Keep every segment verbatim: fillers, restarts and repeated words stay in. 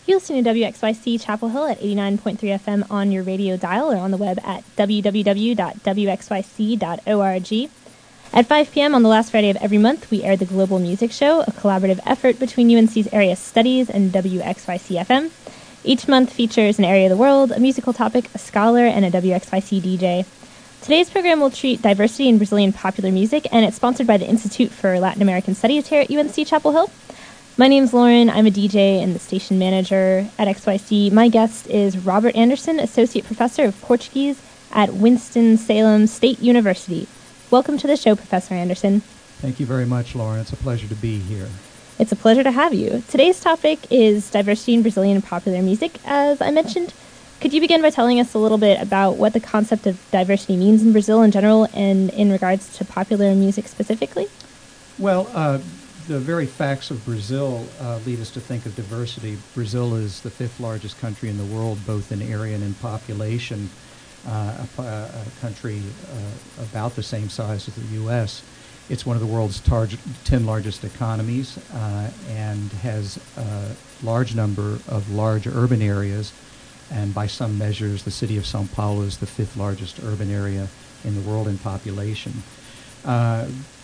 You're listening to W X Y C Chapel Hill at eighty-nine point three F M on your radio dial or on the web at w w w dot w x y c dot org. At five p.m. on the last Friday of every month, we air the Global Music Show, a collaborative effort between U N C's Area Studies and W X Y C F M. Each month features an area of the world, a musical topic, a scholar, and a W X Y C D J. Today's program will treat diversity in Brazilian popular music, and it's sponsored by the Institute for Latin American Studies here at U N C Chapel Hill. My name's Lauren. I'm a D J and the station manager at X Y C. My guest is Robert Anderson, Associate Professor of Portuguese at Winston-Salem State University. Welcome to the show, Professor Anderson. Thank you very much, Lauren. It's a pleasure to be here. It's a pleasure to have you. Today's topic is diversity in Brazilian popular music, as I mentioned. Could you begin by telling us a little bit about what the concept of diversity means in Brazil in general and in regards to popular music specifically? Well, uh, the very facts of Brazil uh, lead us to think of diversity. Brazil is the fifth largest country in the world, both in area and in population, uh, a, a country uh, about the same size as the U S It's one of the world's tar- ten largest economies uh, and has a large number of large urban areas. And by some measures, the city of São Paulo is the fifth largest urban area in the world in population. Uh,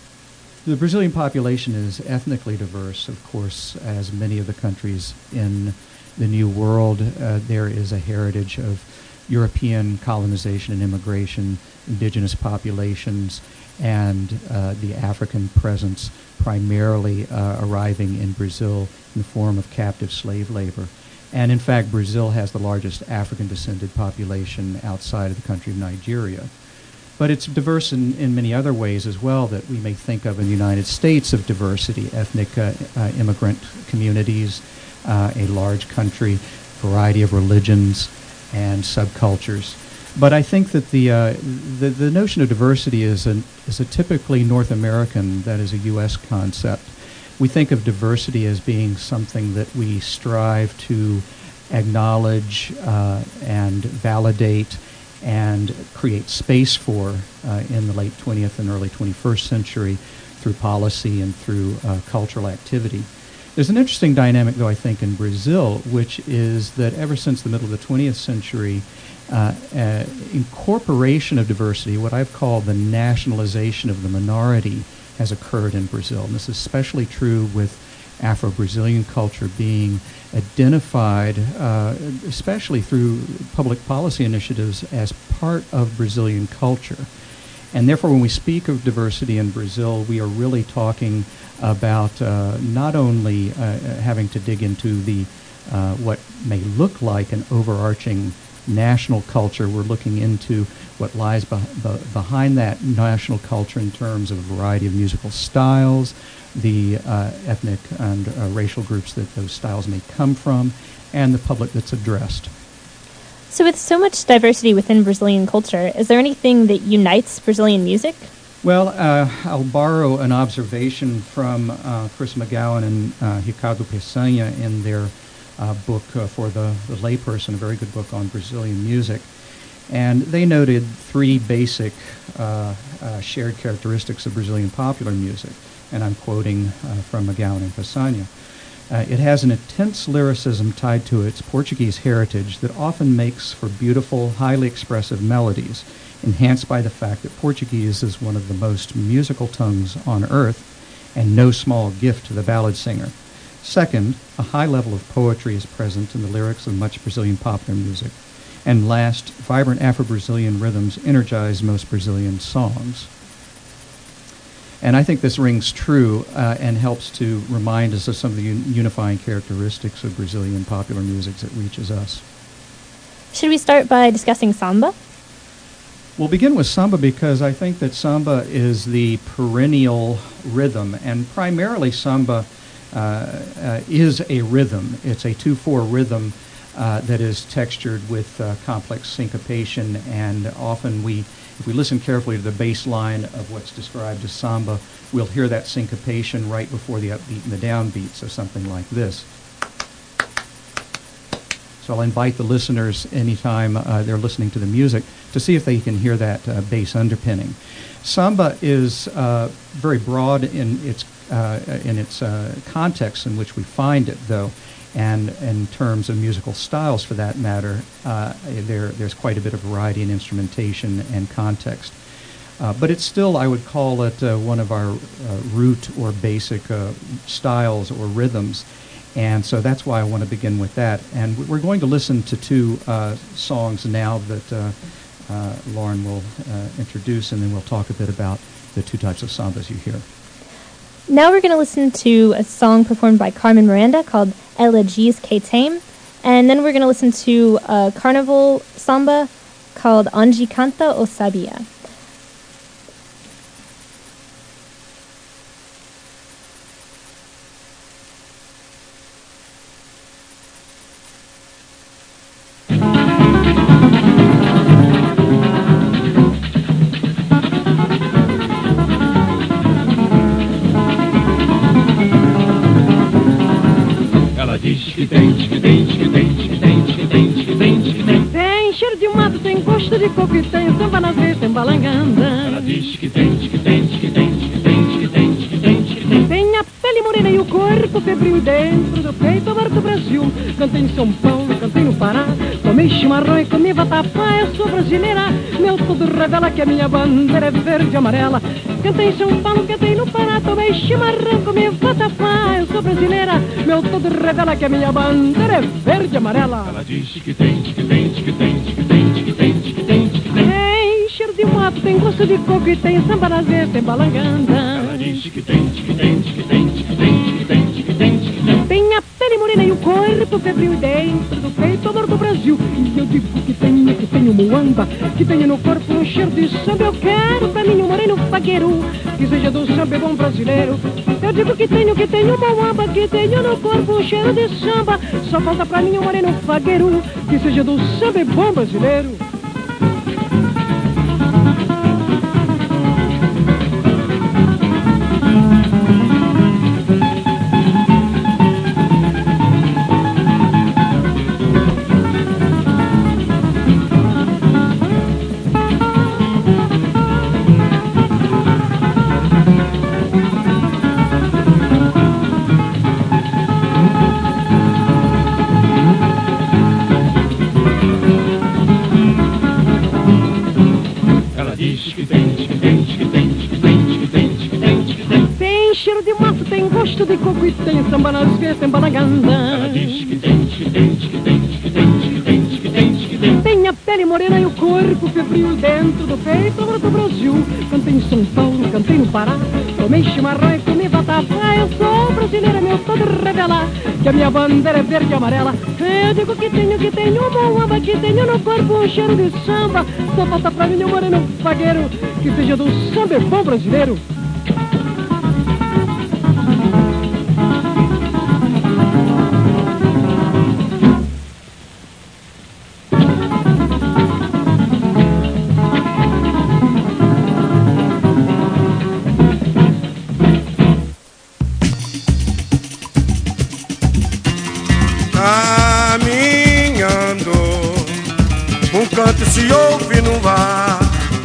the Brazilian population is ethnically diverse, of course, as many of the countries in the New World. Uh, there is a heritage of European colonization and immigration, indigenous populations, and uh, the African presence primarily uh, arriving in Brazil in the form of captive slave labor. And in fact, Brazil has the largest African-descended population outside of the country of Nigeria. But it's diverse in, in many other ways as well that we may think of in the United States of diversity, ethnic uh, uh, immigrant communities, uh, a large country, variety of religions and subcultures. But I think that the, uh, the the notion of diversity is, an, is a typically North American, that is a U S concept. We think of diversity as being something that we strive to acknowledge uh, and validate and create space for uh, in the late twentieth and early twenty-first century through policy and through uh, cultural activity. There's an interesting dynamic, though, I think, in Brazil, which is that ever since the middle of the twentieth century, uh, uh, incorporation of diversity, what I've called the nationalization of the minority, has occurred in Brazil. And this is especially true with Afro-Brazilian culture being identified, uh, especially through public policy initiatives, as part of Brazilian culture. And therefore, when we speak of diversity in Brazil, we are really talking about uh, not only uh, having to dig into the uh, what may look like an overarching national culture. We're looking into what lies be- be- behind that national culture in terms of a variety of musical styles, the uh, ethnic and uh, racial groups that those styles may come from, and the public that's addressed. So with so much diversity within Brazilian culture, is there anything that unites Brazilian music? Well, uh, I'll borrow an observation from uh, Chris McGowan and uh, Ricardo Peçanha in their uh, book uh, for the, the layperson, a very good book on Brazilian music. And they noted three basic uh, uh, shared characteristics of Brazilian popular music. And I'm quoting uh, from McGowan and Peçanha. Uh, it has an intense lyricism tied to its Portuguese heritage that often makes for beautiful, highly expressive melodies, enhanced by the fact that Portuguese is one of the most musical tongues on earth, and no small gift to the ballad singer. Second, a high level of poetry is present in the lyrics of much Brazilian popular music. And last, vibrant Afro-Brazilian rhythms energize most Brazilian songs. And I think this rings true uh, and helps to remind us of some of the un- unifying characteristics of Brazilian popular music that reaches us. Should we start by discussing samba? We'll begin with samba because I think that samba is the perennial rhythm, and primarily samba uh, uh, is a rhythm. It's a two four rhythm uh, that is textured with uh, complex syncopation, and often we If we listen carefully to the bass line of what's described as samba, we'll hear that syncopation right before the upbeat and the downbeat, so something like this. So I'll invite the listeners anytime uh, they're listening to the music to see if they can hear that uh, bass underpinning. Samba is uh, very broad in its uh, in its uh, context in which we find it, though, And in terms of musical styles, for that matter, uh, there, there's quite a bit of variety in instrumentation and context. Uh, but it's still, I would call it uh, one of our uh, root or basic uh, styles or rhythms. And so that's why I want to begin with that. And we're going to listen to two uh, songs now that uh, uh, Lauren will uh, introduce, and then we'll talk a bit about the two types of sambas you hear. Now we're going to listen to a song performed by Carmen Miranda called Elegies Que Tame, and then we're going to listen to a carnival samba called Anji Canta o Sabia. Que tem, que tem, que tem, que tem, que tem, que tem, que tem. Tem cheiro de mato, tem gosto de coco e tem samba nas vezes, tem balanganda. Ela diz que tem, que tem, que tem, que tem, que tem, que tem, que tem. Tem a pele morena e o corpo febril dentro do peito amor do Brasil. Cantei em São Paulo, cantei no Pará, tomei chimarrão e comi vatapá. Eu sou brasileira, meu tudo revela que a minha bandeira é verde e amarela. Cantei em São Paulo, cantei no Pará, tomei chimarrão, comi vatapá. Eu sou brasileira, meu tudo revela que a minha bandeira é verde e amarela. Ela diz que tem, que tem, que tem, que tem, que tem, que tem, que tem. Tem cheiro de mato, tem gosto de coco e tem samba nas vezes, tem balanganda. Ela diz que tem, que tem, que tem, que tem, que tem, que tem, que tem. Tem a pele morena e o corpo febril dentro do peito amor do Brasil. E eu digo que tenho, que tenho muamba, que tenho no corpo um cheiro de samba. Eu quero pra mim um moreno fagueiro, que seja do samba bom brasileiro. Eu digo que tenho, que tenho muamba, que tenho no corpo um cheiro de samba. Só falta pra mim um moreno fagueiro, que seja do samba bom brasileiro. De coco e tem samba nas vezes, tem balanganda. Ela diz que tem, que tem, que tem, que tem, que tem, que tem, que tem. Tem a pele morena e o corpo febril dentro do peito amor do Brasil. Cantei em São Paulo, cantei no Pará, tomei chimarrão e comi vatapá. Eu sou brasileira, meu todo revelar que a minha bandeira é verde e amarela. Eu digo que tenho, que tenho muamba, que tenho no corpo um cheiro de samba. Só falta pra mim um moreno fagueiro, que seja do samba bom brasileiro. Se ouve no ar,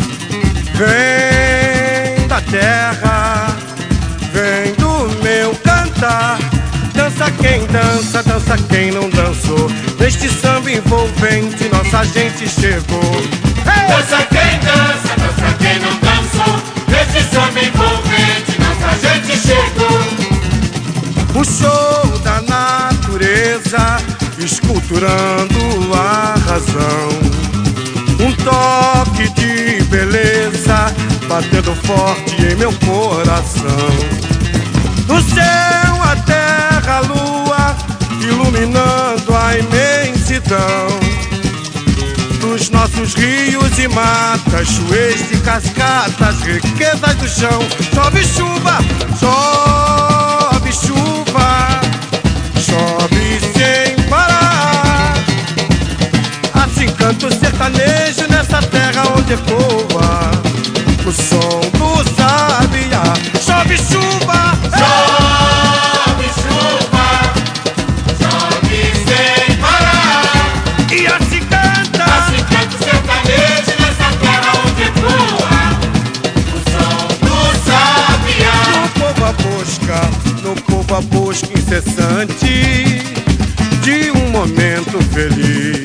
vem da terra, vem do meu cantar. Dança quem dança, dança quem não dançou. Neste samba envolvente nossa gente chegou. Hey! Dança quem dança, dança quem não dançou. Neste samba envolvente nossa gente chegou. O show da natureza esculturando a razão. Um toque de beleza batendo forte em meu coração. Do céu a terra, a lua iluminando a imensidão. Dos nossos rios e matas, chuês e cascatas, riquezas do chão. Chove chuva, chove chuva, chove sem parar. Assim canta o sertanejo nessa terra onde ecoa o som do sabiá. Chove chuva, chove chuva, chove sem parar. E assim canta, assim canta o sertanejo nessa terra onde ecoa o som do sabiá. No povo a busca, no povo a busca incessante feliz.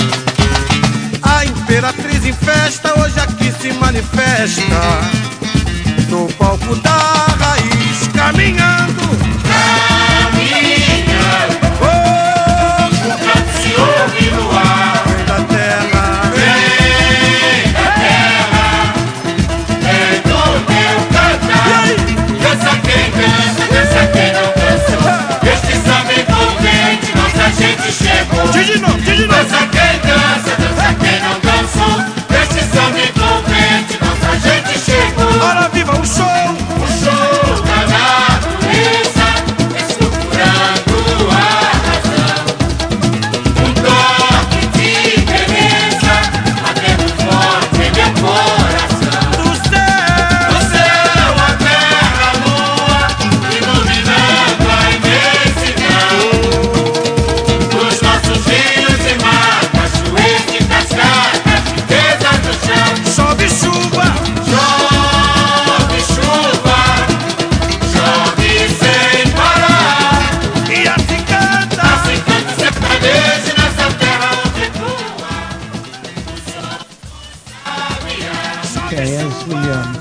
A imperatriz em festa hoje aqui se manifesta no palco da raiz, caminhando, caminhando. Oh, o canto se ouve no ar. Vem da terra, vem da terra, vem do meu cantar. Dança quem dança, dança quem não dançou. Este samba envolvente, nossa gente chegou. diz de novo, diz de novo. Dança quem dança, dança quem não dançou. Este samba envolvente, nossa gente chegou. Ora viva o show, o show da natureza, estruturando a razão. Um toque de beleza, batendo forte em meu coração. do céu, Do céu a terra, a lua, iluminando a imensidão. Dos nossos rios e mar, cachoeiras e cascatas, riquezas do chão. chove chuva, Chove chuva, chove sem parar. e assim canta. Assim canta o sertanejo nessa terra onde voa o som do sabiá. Okay, as we um,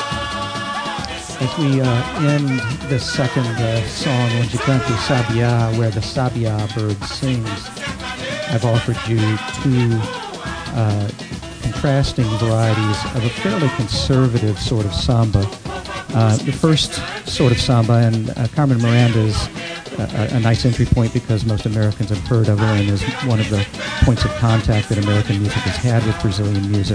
as we uh, end the second uh, song, Onde Canta o Sabiá, where the sabiá bird sings, I've offered you two uh, contrasting varieties of a fairly conservative sort of samba. Uh, the first sort of samba, and uh, Carmen Miranda is a, a nice entry point because most Americans have heard of her and is one of the points of contact that American music has had with Brazilian music.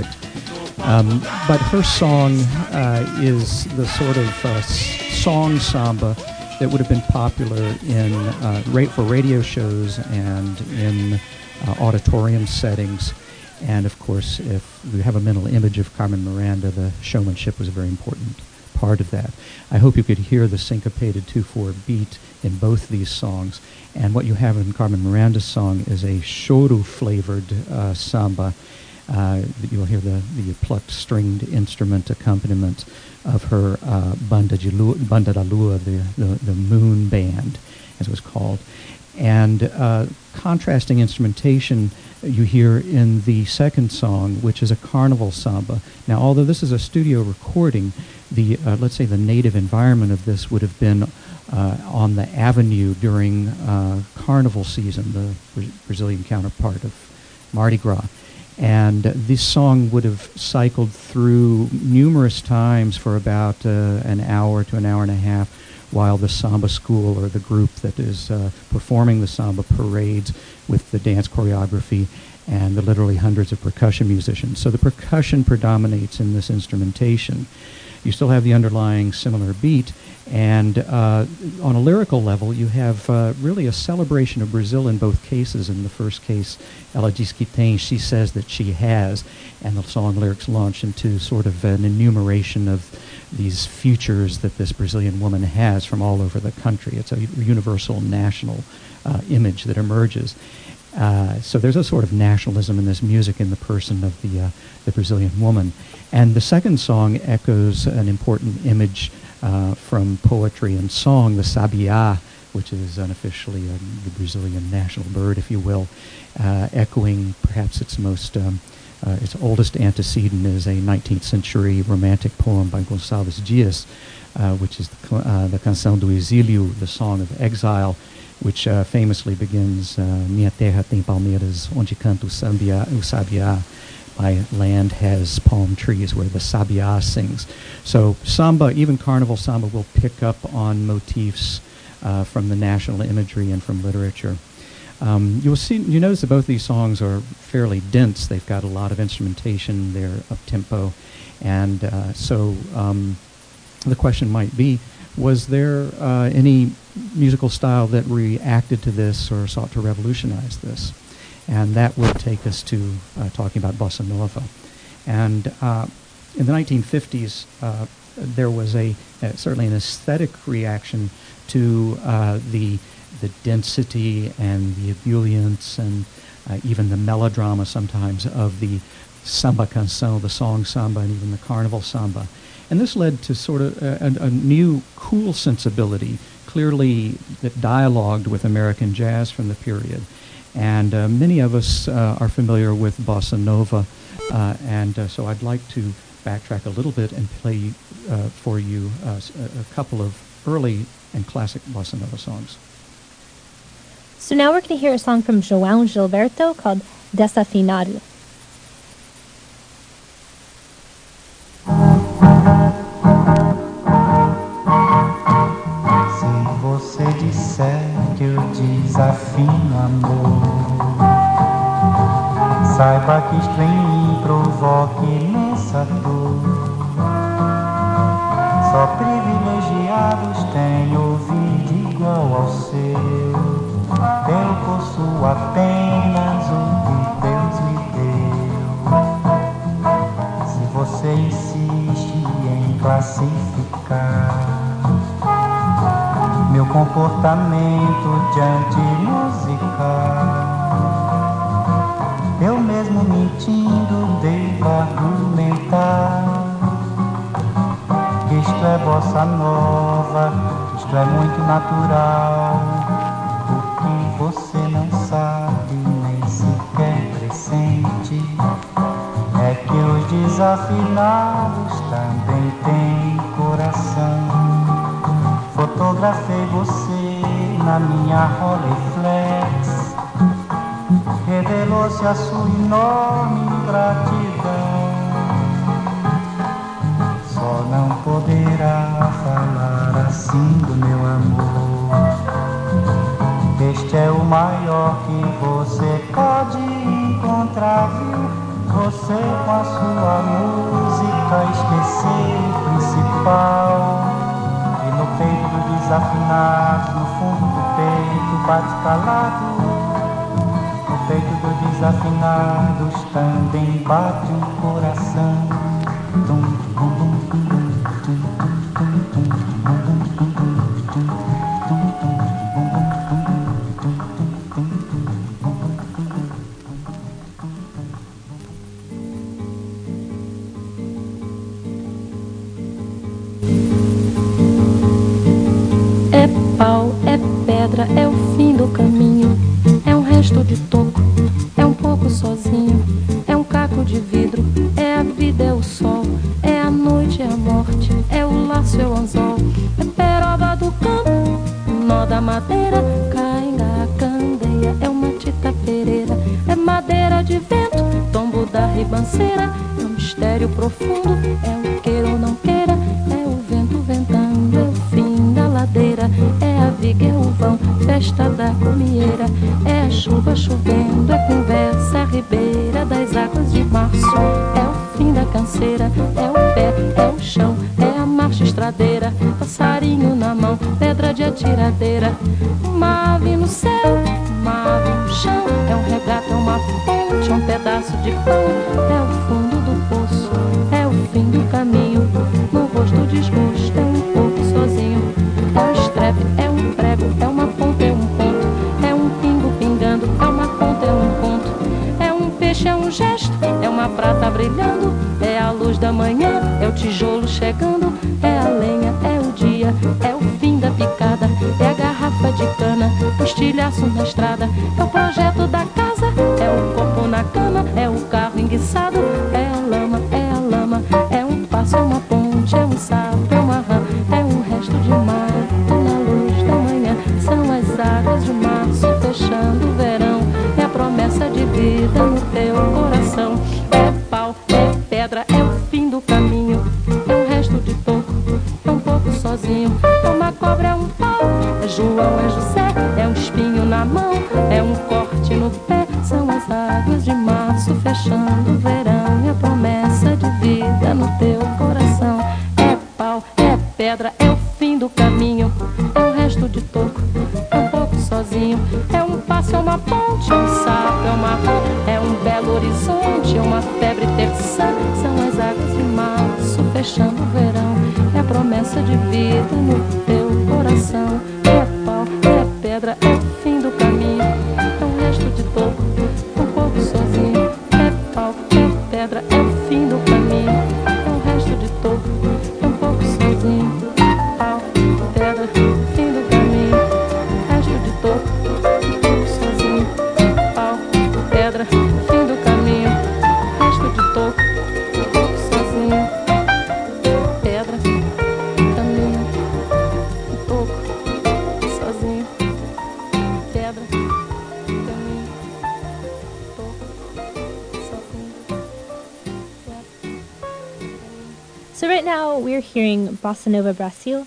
Um, but her song uh, is the sort of uh, s- song samba that would have been popular in uh, ra- for radio shows and in uh, auditorium settings. And of course, if you have a mental image of Carmen Miranda, the showmanship was a very important part of that. I hope you could hear the syncopated two four beat in both these songs. And what you have in Carmen Miranda's song is a choro-flavored uh, samba. Uh, you'll hear the, the plucked stringed instrument accompaniment of her uh, Banda, de Lua, Banda da Lua, the, the, the moon band, as it was called. And uh, contrasting instrumentation you hear in the second song, which is a carnival samba. Now, although this is a studio recording, the uh, let's say the native environment of this would have been uh, on the avenue during uh, carnival season, the Bra- Brazilian counterpart of Mardi Gras. And uh, this song would have cycled through numerous times for about uh, an hour to an hour and a half, while the samba school or the group that is uh, performing the samba parades with the dance choreography and the literally hundreds of percussion musicians. So the percussion predominates in this instrumentation. You still have the underlying similar beat, and uh, on a lyrical level, you have uh, really a celebration of Brazil in both cases. In the first case, Ela diz que tem, she says that she has, and the song lyrics launch into sort of an enumeration of these futures that this Brazilian woman has from all over the country. It's a universal national uh, image that emerges. Uh, so there's a sort of nationalism in this music in the person of the uh, the Brazilian woman. And the second song echoes an important image uh, from poetry and song, the sabiá, which is unofficially uh, the Brazilian national bird, if you will, uh, echoing perhaps its most um, uh, its oldest antecedent is a nineteenth century romantic poem by Gonçalves Dias, uh, which is the, uh, the Canção do Exílio, the Song of Exile, which uh, famously begins, uh, Minha terra tem palmeiras, onde canta o sabiá, o sabiá. My land has palm trees, where the sabiá sings. So samba, even carnival samba, will pick up on motifs uh, from the national imagery and from literature. Um, you'll see, you notice that both these songs are fairly dense. They've got a lot of instrumentation. They're up-tempo. And uh, so um, the question might be, was there uh, any musical style that reacted to this or sought to revolutionize this? And that would take us to uh, talking about bossa nova. And uh, in the nineteen fifties, uh, there was a uh, certainly an aesthetic reaction to uh, the the density and the ebullience and uh, even the melodrama sometimes of the samba canção, the song samba, and even the carnival samba. And this led to sort of a, a, a new cool sensibility, clearly that dialogued with American jazz from the period. And uh, many of us uh, are familiar with bossa nova, uh, and uh, so I'd like to backtrack a little bit and play uh, for you uh, a couple of early and classic bossa nova songs. So now we're going to hear a song from João Gilberto called Desafinado. Se você disser que eu desafino amor, saiba que isto em mim provoca imensa dor. Só privilegiados têm ouvido igual ao seu. Eu possuo apenas o que Deus me deu. Se você insiste em classificar meu comportamento diante musical, eu mesmo mentindo devo argumentar que isto é bossa nova, que isto é muito natural. Você não sabe, nem sequer pressente, é que os desafinados também têm coração. Fotografei você na minha Rolleiflex, revelou-se a sua enorme ingratidão. Só não poderá falar assim do meu amor. Este é o maior que você pode encontrar, viu? Você com a sua música esqueceu o principal. E no peito do desafinado, no fundo do peito bate calado. No peito dos desafinados também bate um coração. Tum, tum, tum, tum, tum, tum, tum, tum, é o fim do caminho, é um resto de toco, é um pouco sozinho, é um caco de vidro, é a vida, é o sol, é a noite, é a morte, é o laço, é o anzol, é peroba do campo, nó da madeira, cainga, candeia, é uma tita pereira, é madeira de vento, tombo da ribanceira, é um mistério profundo, é o queira ou não queira, é o vento ventando, é o fim da ladeira, é a viga, é o vão, festa da comieira, é a chuva chovendo, é conversa, é a ribeira das águas de março, é o fim da canseira, é o pé, é o chão, é a marcha estradeira, passarinho na mão, pedra de atiradeira, uma ave no céu, uma ave no chão, é um regato, é uma ponte, é um pedaço de pão, é o fundo do poço, é o fim do caminho, no rosto o desgosto, é um pouco sozinho, é o estrepe, é um prego, é uma ponta, é um ponto, é um pingo pingando, é uma ponta, é um ponto, é um peixe, é um gesto, é uma prata brilhando, é a luz da manhã, é o tijolo chegando, é a lenha, é o dia, é o fim da picada, é a garrafa de cana, o estilhaço na estrada, é o projeto da casa, é o corpo na cama, é o carro enguiçado, é a lama, é a lama, é um passo, é uma ponte, é um sapo, é uma rã, é um resto de mato na luz da manhã, são as águas de março fechando o verão, é a promessa de vida no teu coração, é pau, é pedra, é o fim do caminho, é um resto de toco, é um pouco sozinho, é uma cobra, é um pau, é João, é José, é um espinho na mão, é um corte no pé, são as águas de março fechando o verão, é a promessa de vida no teu coração, é pau, é pedra, é o fim do caminho, é um resto de toco, é um pouco sozinho, é um passo, é uma ponte, é um sapo, é uma rã, é um belo horizonte, é uma febre terçã, são as águas de março fechando o verão, é a promessa de vida no teu coração, é pau, é pedra, é o fim do caminho, é um resto de toco, é um pouco sozinho, é pau, é pedra, é o fim do caminho, é um resto de toco, é um pouco sozinho, pau, pedra, fim do caminho, resto de toco, um pouco sozinho, So right now we're hearing Bossa Nova Brasil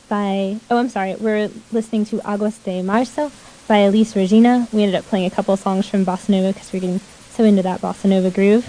by, oh, I'm sorry, we're listening to Aguas de Março by Elis Regina. We ended up playing a couple of songs from Bossa Nova because we're getting so into that Bossa Nova groove.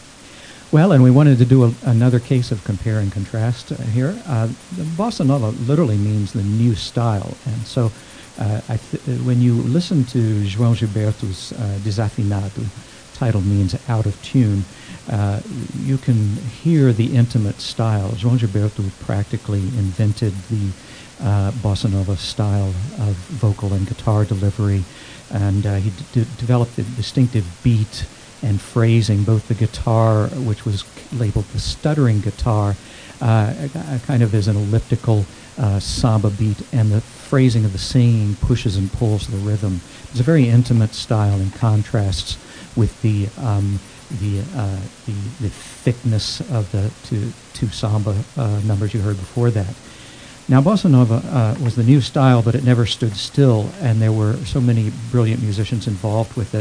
Well, and we wanted to do a, another case of compare and contrast uh, here. Uh, the Bossa Nova literally means the new style, and so uh, I th- when you listen to João Gilberto's uh, Desafinado, title means out of tune, uh, you can hear the intimate style. João Gilberto practically invented the uh, Bossa Nova style of vocal and guitar delivery, and uh, he d- developed a distinctive beat and phrasing, both the guitar, which was labeled the stuttering guitar, uh, kind of as an elliptical uh, samba beat, and the phrasing of the singing pushes and pulls the rhythm. It's a very intimate style and contrasts with the um, the, uh, the the thickness of the two, two samba uh, numbers you heard before that. Now, Bossa Nova uh, was the new style, but it never stood still, and there were so many brilliant musicians involved with it,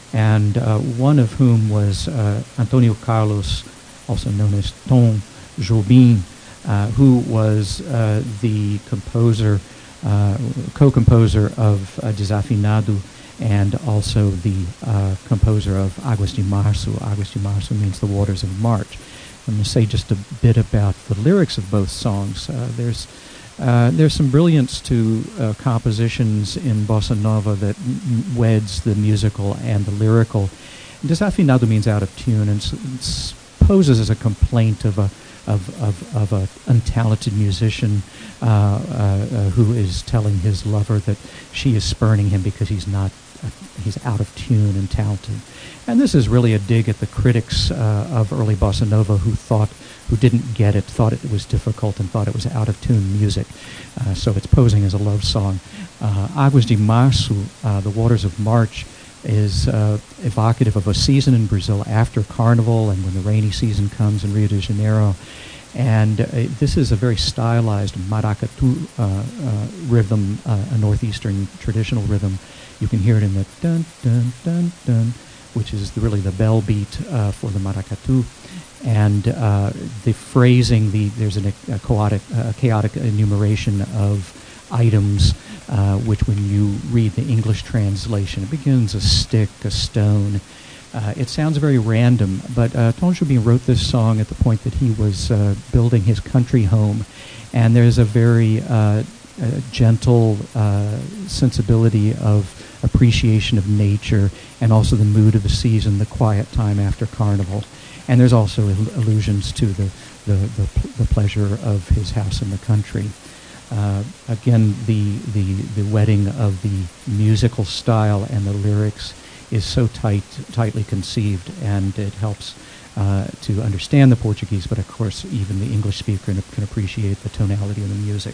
and uh, one of whom was uh, Antonio Carlos, also known as Tom Jobim, uh, who was uh, the composer, uh, co-composer of uh, Desafinado, and also the uh, composer of Águas de Março. Águas de Março means the waters of March. I'm going to say just a bit about the lyrics of both songs. Uh, there's uh, there's some brilliance to uh, compositions in Bossa Nova that m- weds the musical and the lyrical. Desafinado means out of tune, and s- s- poses as a complaint of a of of, of a untalented musician uh, uh, uh, who is telling his lover that she is spurning him because he's not uh, he's out of tune and talented. And this is really a dig at the critics uh, of early Bossa Nova who thought, who didn't get it, thought it was difficult and thought it was out of tune music. Uh, so it's posing as a love song. Uh, Águas de Março, uh, the waters of March, is uh, evocative of a season in Brazil after Carnival and when the rainy season comes in Rio de Janeiro. And uh, this is a very stylized maracatu uh, uh, rhythm, uh, a northeastern traditional rhythm. You can hear it in the dun, dun, dun, dun, which is the, really the bell beat uh, for the maracatu. And uh, the phrasing, the there's an, a, chaotic, uh, chaotic enumeration of items, uh, which when you read the English translation, it begins a stick, a stone. Uh, it sounds very random, but uh, Tom Jobim wrote this song at the point that he was uh, building his country home, and there's a very uh, uh, gentle uh, sensibility of appreciation of nature, and also the mood of the season, the quiet time after Carnival. And there's also al- allusions to the, the, the, pl- the pleasure of his house in the country. Uh, again, the, the, the wedding of the musical style and the lyrics is so tight, tightly conceived, and it helps uh, to understand the Portuguese, but of course even the English speaker can appreciate the tonality of the music.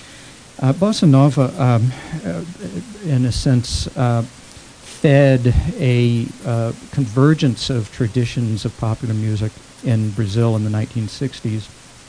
Uh, Bossa Nova, um, uh, in a sense, uh, fed a uh, convergence of traditions of popular music in Brazil in the nineteen sixties.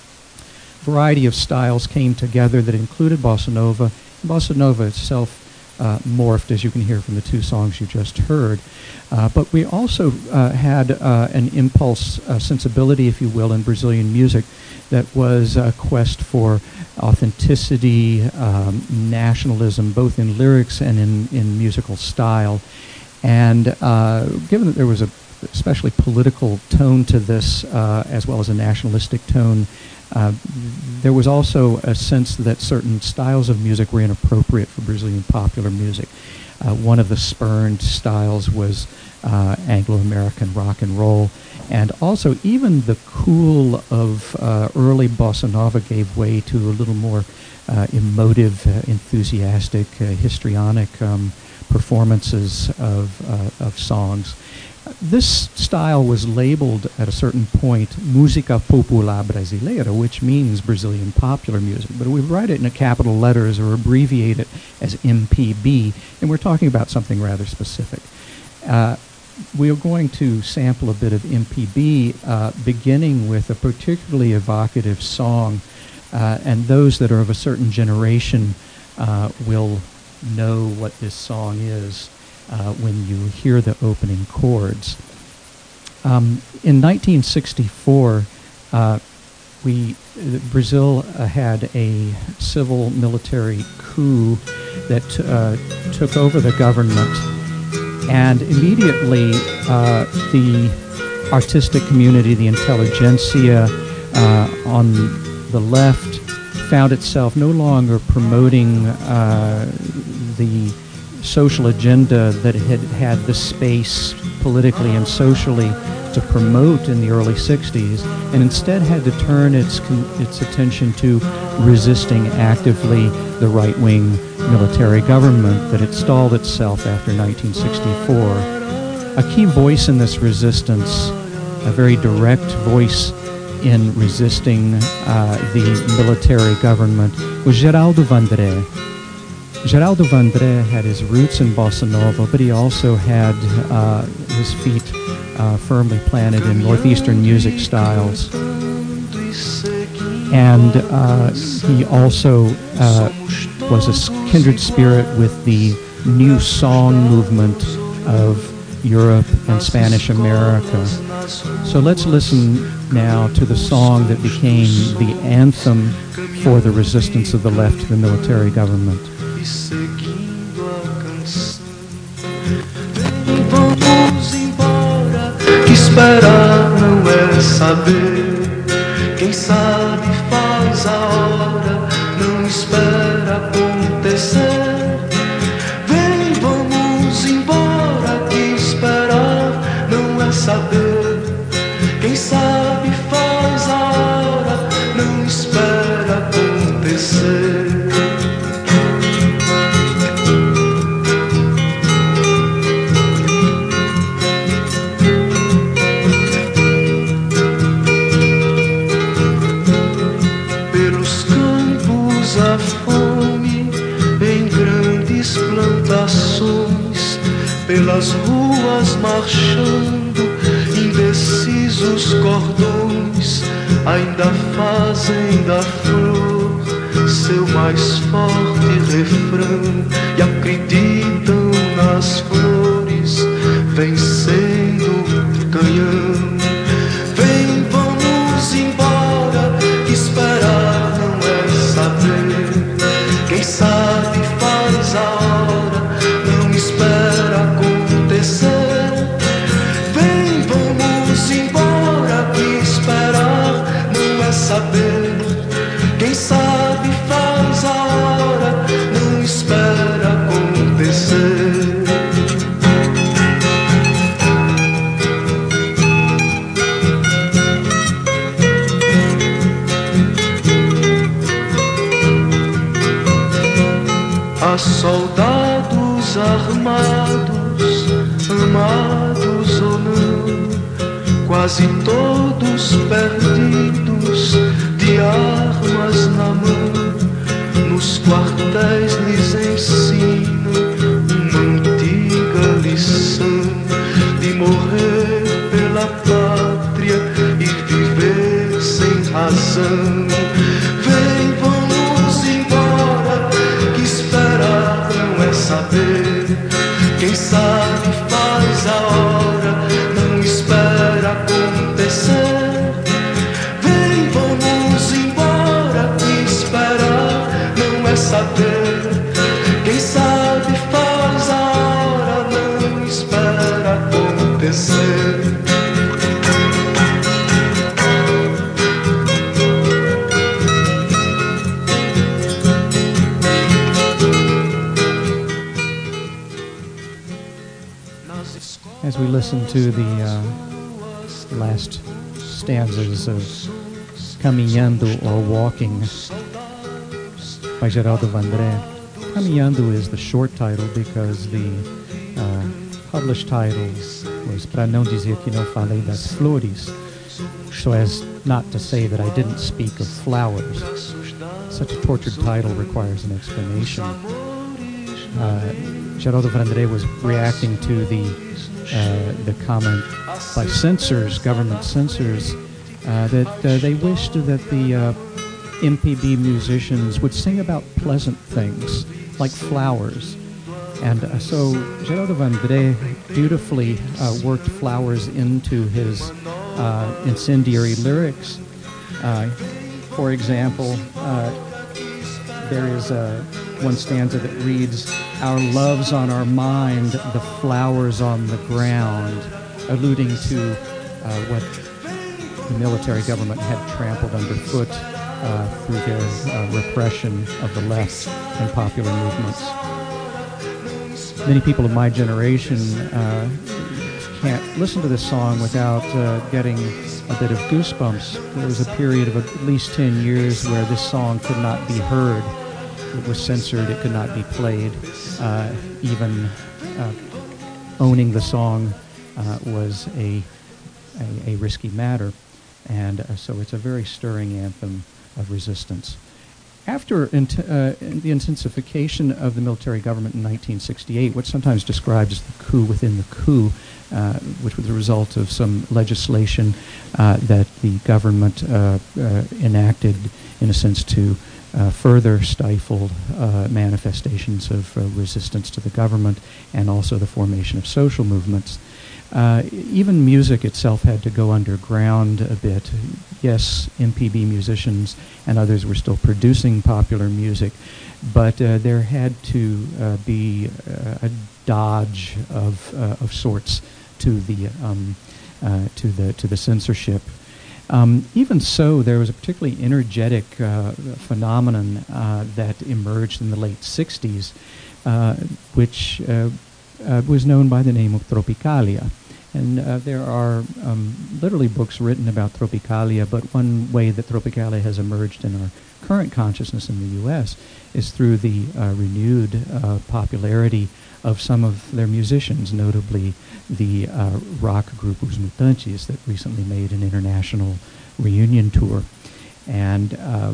A variety of styles came together that included Bossa Nova. Bossa Nova itself uh, morphed, as you can hear from the two songs you just heard. Uh, but we also uh, had uh, an impulse, uh, sensibility, if you will, in Brazilian music that was a quest for authenticity, um, nationalism, both in lyrics and in, in musical style. And uh, given that there was a especially political tone to this, uh, as well as a nationalistic tone, uh, there was also a sense that certain styles of music were inappropriate for Brazilian popular music. Uh, one of the spurned styles was uh, Anglo-American rock and roll. And also, even the cool of uh, early Bossa Nova gave way to a little more uh, emotive, uh, enthusiastic, uh, histrionic um, performances of, uh, of songs. This style was labeled at a certain point Música Popular Brasileira, which means Brazilian popular music, but we write it in a capital letters or abbreviate it as M P B, and we're talking about something rather specific. Uh, we are going to sample a bit of M P B, uh, beginning with a particularly evocative song, uh, and those that are of a certain generation uh, will know what this song is uh, when you hear the opening chords. Um, in nineteen sixty-four, uh, we uh, Brazil uh, had a civil military coup that uh, took over the government, and immediately uh, the artistic community, the intelligentsia uh, on the left, found itself no longer promoting uh, the social agenda that it had had the space politically and socially to promote in the early sixties, and instead had to turn its con- its attention to resisting actively the right-wing military government that installed itself after nineteen sixty-four. A key voice in this resistance, a very direct voice in resisting uh, the military government, was Geraldo Vandré. Geraldo Vandré had his roots in bossa nova, but he also had uh, his feet uh, firmly planted in northeastern music styles. And uh, he also uh, was a kindred spirit with the new song movement of Europe and Spanish America. So let's listen now to the song that became the anthem for the resistance of the left to the military government. Seguindo a canção, vem, vamos embora. Que esperar não é saber. Quem sabe faz a hora, não espera acontecer. Vem, vamos embora. Que esperar não é saber. Quem sabe faz a hora, não espera acontecer. Pelas ruas marchando, indecisos cordões ainda fazem da flor seu mais forte refrão e acreditam nas flores vencendo o canhão. Vem, vamos embora, que esperar não é saber. Quem sabe faz a hora, não espera acontecer. Vem, vamos embora, que esperar não é saber. Quem sabe faz a hora, não espera acontecer. Há soldados armados, amados ou não, quase todos perdidos, de armas na mão. Nos quartéis lhes ensinam uma antiga lição de morrer pela pátria e viver sem razão. Vem, vamos embora, que esperar não é saber. Quem sabe faz a hora, não espera acontecer. Vem, vamos embora, que esperar não é saber. Quem sabe faz a hora, não espera acontecer. As we listen to the uh, last stanzas of Caminhando or Walking by Geraldo Vandré. Caminhando is the short title because the uh, published title was Pra Não Dizer Que Não Falei das Flores, so as not to say that I didn't speak of flowers. Such a tortured title requires an explanation. Uh, Geraldo Vandré was reacting to the uh, the comment by censors, government censors, uh, that uh, they wished that the uh, M P B musicians would sing about pleasant things like flowers. And uh, so Geraldo Vandré beautifully uh, worked flowers into his uh, incendiary lyrics. Uh, For example, uh, there is uh, one stanza that reads, "Our love's on our mind, the flowers on the ground," alluding to uh, what the military government had trampled underfoot uh, through their uh, repression of the left and popular movements. Many people of my generation uh, can't listen to this song without uh, getting a bit of goosebumps. There was a period of at least ten years where this song could not be heard. It was censored, it could not be played. Uh, even uh, owning the song uh, was a, a, a risky matter. And uh, so it's a very stirring anthem of resistance. After int- uh, the intensification of the military government in nineteen sixty-eight, what's sometimes described as the coup within the coup, uh, which was the result of some legislation uh, that the government uh, uh, enacted, in a sense, to uh, further stifle uh, manifestations of uh, resistance to the government and also the formation of social movements. Uh, even music itself had to go underground a bit. Yes, M P B musicians and others were still producing popular music, but uh, there had to uh, be uh, a dodge of uh, of sorts to the um, uh, to the to the censorship. Um, even so, there was a particularly energetic uh, phenomenon uh, that emerged in the late sixties, uh, which uh, Uh, was known by the name of Tropicalia. And uh, there are um, literally books written about Tropicalia, but one way that Tropicalia has emerged in our current consciousness in the U S is through the uh, renewed uh, popularity of some of their musicians, notably the uh, rock group Os Mutantes that recently made an international reunion tour. And uh,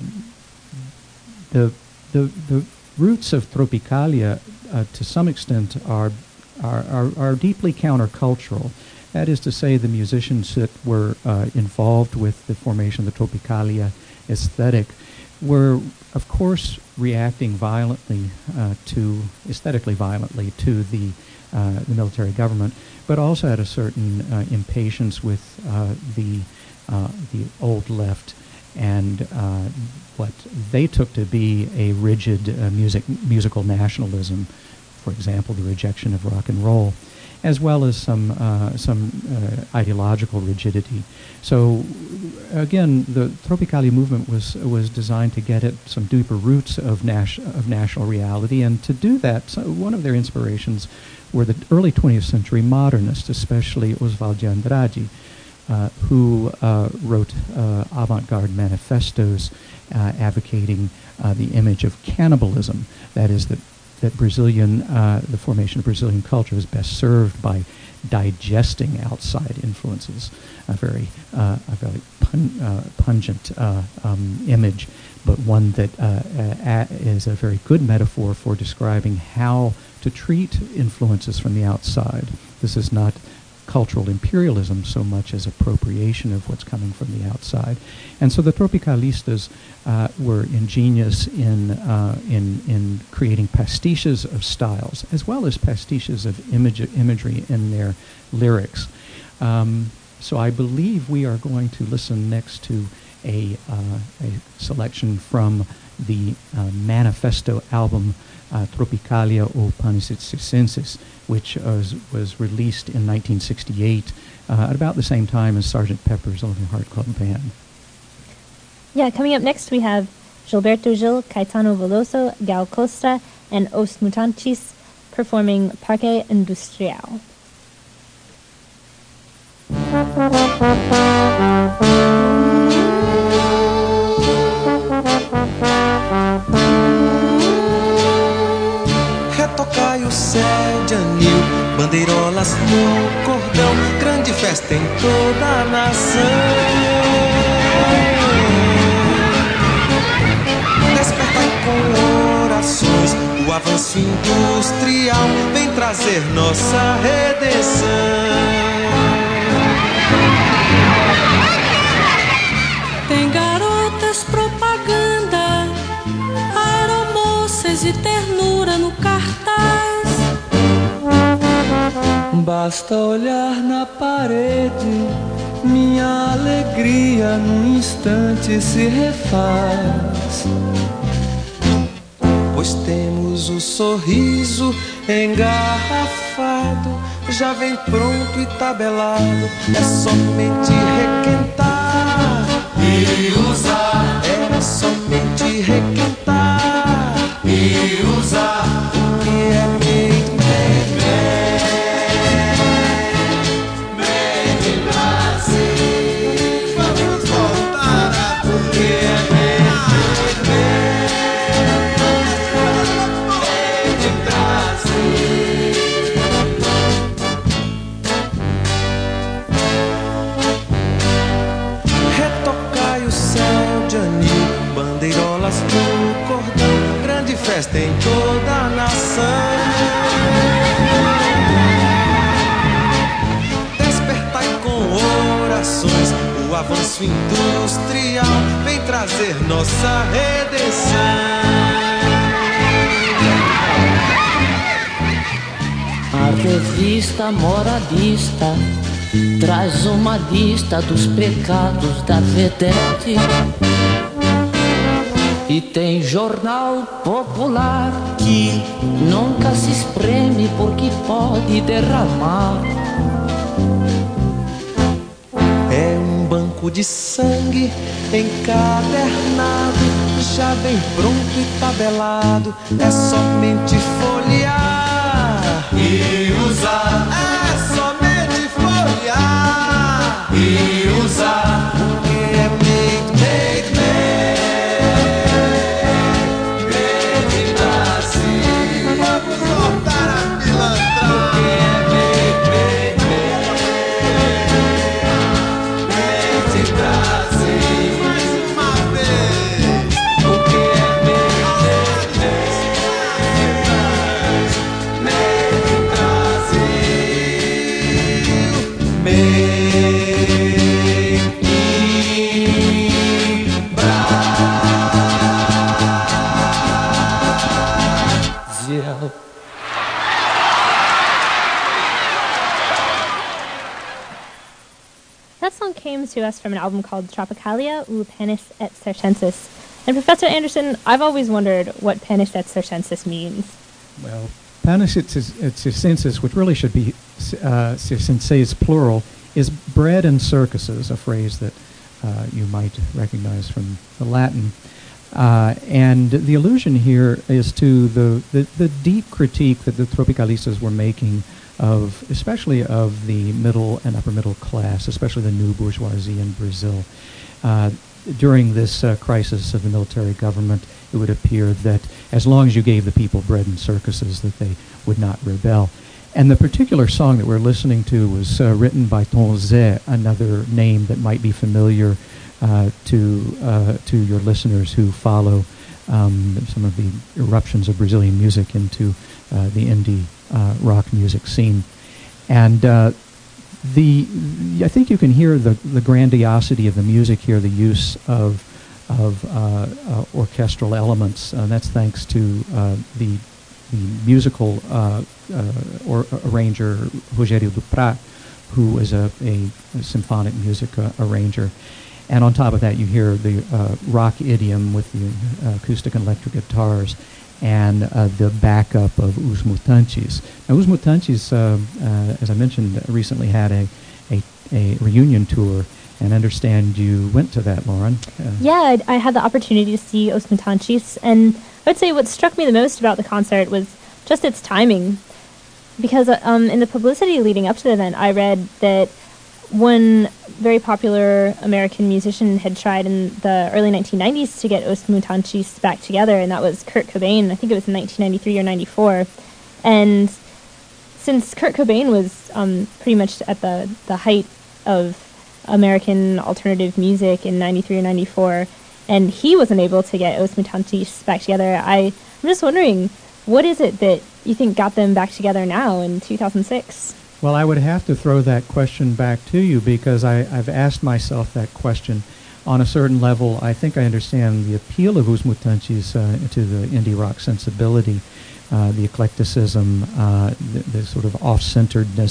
the, the, the roots of Tropicalia uh, to some extent are Are, are, are deeply countercultural. That is to say, the musicians that were uh, involved with the formation of the Tropicalia aesthetic were, of course, reacting violently uh, to, aesthetically violently, to the, uh, the military government, but also had a certain uh, impatience with uh, the, uh, the old left and uh, what they took to be a rigid uh, music, musical nationalism. For example, the rejection of rock and roll, as well as some uh, some uh, ideological rigidity. So, again, the Tropicalia movement was was designed to get at some deeper roots of nas- of national reality, and to do that, so one of their inspirations were the early twentieth century modernists, especially Oswald de Andrade, uh, who uh, wrote uh, avant-garde manifestos uh, advocating uh, the image of cannibalism. That is, that that Brazilian, uh, the formation of Brazilian culture is best served by digesting outside influences. A very, uh, a very pun- uh, pungent uh, um, image, but one that uh, uh, is a very good metaphor for describing how to treat influences from the outside. This is not cultural imperialism so much as appropriation of what's coming from the outside. And so the Tropicalistas uh, were ingenious in, uh, in, in creating pastiches of styles, as well as pastiches of image, imagery in their lyrics. Um, so I believe we are going to listen next to a, uh, a selection from the uh, Manifesto album Uh, Tropicalia ou Panis et Circenses, which was, was released in nineteen sixty-eight, uh, at about the same time as Sergeant Pepper's Lonely Heart Club Band. Yeah, coming up next we have Gilberto Gil, Caetano Veloso, Gal Costa, and Os Mutantes performing Parque Industrial. Retocai o céu de anil, bandeirolas no cordão, grande festa em toda a nação. Despertai com orações, o avanço industrial vem trazer nossa redenção. Tem garotas propaganda, aeromoças e ternura no cartaz. Basta olhar na parede minha alegria num instante se refaz. Pois temos o sorriso engarrafado, já vem pronto e tabelado, é somente requentar e usar. É somente requentar e usar. O que é made, made, made, made Brasil. Vamos voltar a o que é made, made, made Brasil. Retocai o céu de anil, bandeirolas no cordão, grande festa em toda a nação. Despertai com orações o avanço industrial, vem trazer nossa redenção. A revista moralista traz uma lista dos pecados da vedete. E tem jornal popular que nunca se espreme porque pode derramar. É um banco de sangue encadernado, já bem pronto e tabelado, é somente folhear e usar. É somente folhear e usar. O que é made, made, made. That song came to us from an album called Tropicalia ou Panis et Circenses. And Professor Anderson, I've always wondered what Panis et Circenses means. Well, Panis et Circenses, which really should be uh, circenses plural, is bread and circuses, a phrase that uh, you might recognize from the Latin. Uh, and the allusion here is to the, the, the deep critique that the Tropicalistas were making of, especially of the middle and upper middle class, especially the new bourgeoisie in Brazil. Uh, during this uh, crisis of the military government, it would appear that as long as you gave the people bread and circuses, that they would not rebel. And the particular song that we're listening to was uh, written by Tom Zé, another name that might be familiar uh, to uh, to your listeners who follow um, some of the eruptions of Brazilian music into uh, the indie uh, rock music scene. And uh, the I think you can hear the, the grandiosity of the music here, the use of of uh, uh, orchestral elements. Uh, that's thanks to uh, the the musical uh, uh, or arranger Rogério Duprat, who is a, a, a symphonic music uh, arranger. And on top of that, you hear the uh, rock idiom with the uh, acoustic and electric guitars and uh, the backup of Os Mutantes. Now, Os Mutantes, uh, uh, as I mentioned, recently had a, a, a reunion tour, and I understand you went to that, Lauren. Uh, yeah, I, I had the opportunity to see Os Mutantes, and I would say what struck me the most about the concert was just its timing. Because uh, um, in the publicity leading up to the event, I read that one very popular American musician had tried in the early nineteen nineties to get Os Mutantes back together, and that was Kurt Cobain. I think it was in nineteen ninety-three or ninety-four. And since Kurt Cobain was um, pretty much at the, the height of American alternative music in ninety-three or ninety-four, and he wasn't able to get Os Mutantes back together, I, I'm just wondering, what is it that you think got them back together now in two thousand six? Well, I would have to throw that question back to you because I, I've asked myself that question. On a certain level, I think I understand the appeal of Os Mutantes uh, to the indie rock sensibility, uh, the eclecticism, uh, the, the sort of off-centeredness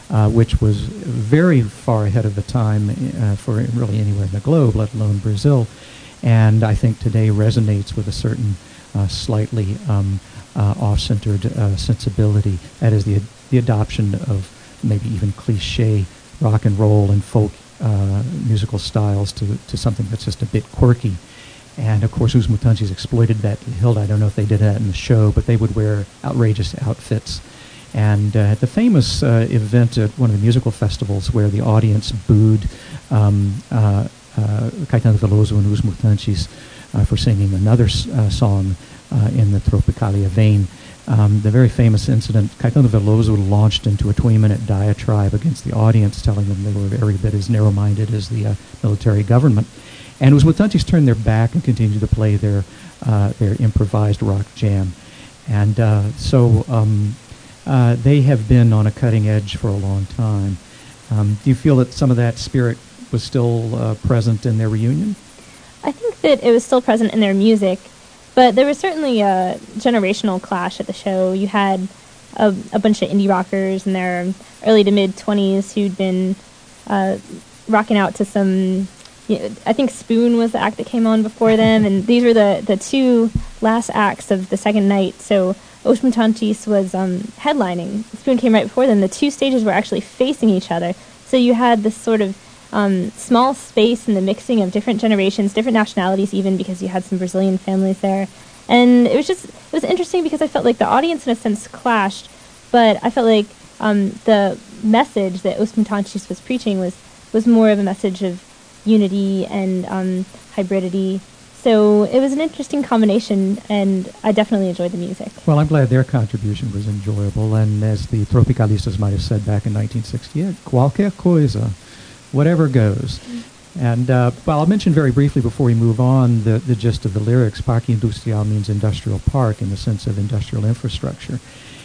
uh, which was very far ahead of the time uh, for really anywhere in the globe, let alone Brazil, and I think today resonates with a certain uh, slightly um, uh, off-centered uh, sensibility. That is the the adoption of maybe even cliche rock and roll and folk uh, musical styles to to something that's just a bit quirky. And of course, Os Mutantes exploited that. Hilda, I don't know if they did that in the show, but they would wear outrageous outfits. And uh, at the famous uh, event at one of the musical festivals where the audience booed um, uh, uh, Caetano Veloso and Os Mutantes uh, for singing another uh, song uh, in the Tropicalia vein, um, the very famous incident, Caetano Veloso launched into a twenty-minute diatribe against the audience, telling them they were every bit as narrow-minded as the uh, military government. And Os Mutantes turned their back and continued to play their uh, their improvised rock jam. And uh, so um, uh, they have been on a cutting edge for a long time. Um, do you feel that some of that spirit was still uh, present in their reunion? I think that it was still present in their music, but there was certainly a generational clash at the show. You had a, a bunch of indie rockers in their early to mid-twenties who'd been uh, rocking out to some... Yeah, I think Spoon was the act that came on before them, and these were the, the two last acts of the second night. So Os Mutantes was um, headlining. Spoon came right before them. The two stages were actually facing each other. So you had this sort of um, small space in the mixing of different generations, different nationalities even, because you had some Brazilian families there. And it was just, it was interesting because I felt like the audience in a sense clashed, but I felt like um, the message that Os Mutantes was preaching was, was more of a message of unity and um, hybridity. So it was an interesting combination, and I definitely enjoyed the music. Well, I'm glad their contribution was enjoyable, and as the Tropicalistas might have said back in nineteen sixty-eight, qualquer coisa, whatever goes. Mm-hmm. And uh, well, I'll mention very briefly before we move on the, the gist of the lyrics. Parque Industrial means industrial park in the sense of industrial infrastructure.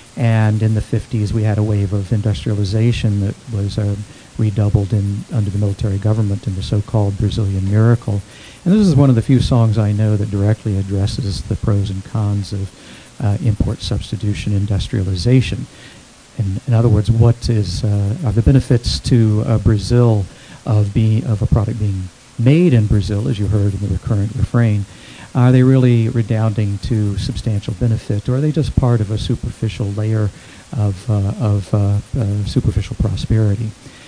And in the fifties, we had a wave of industrialization that was uh, redoubled in under the military government in the so-called Brazilian miracle. And this is one of the few songs I know that directly addresses the pros and cons of uh, import substitution industrialization. In, in other words, what is uh, are the benefits to uh, Brazil of being of a product being made in Brazil, as you heard in the recurrent refrain? Are they really redounding to substantial benefit, or are they just part of a superficial layer of uh, of uh, uh, superficial prosperity?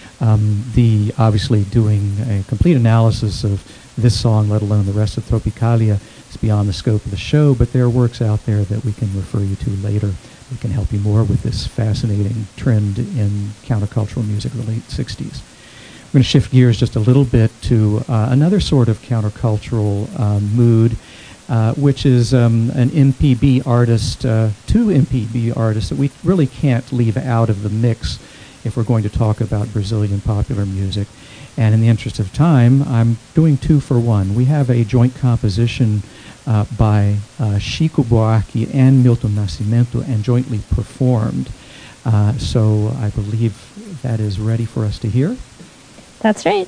Um, the obviously doing a complete analysis of this song, let alone the rest of Tropicalia, is beyond the scope of the show, but there are works out there that we can refer you to later that can help you more with this fascinating trend in countercultural music of the late sixties. We're going to shift gears just a little bit to uh, another sort of countercultural uh, mood, uh, which is um, an M P B artist, uh, two M P B artists that we really can't leave out of the mix if we're going to talk about Brazilian popular music. And in the interest of time, I'm doing two for one. We have a joint composition uh, by uh, Chico Buarque and Milton Nascimento, and jointly performed. Uh, so I believe that is ready for us to hear. That's right.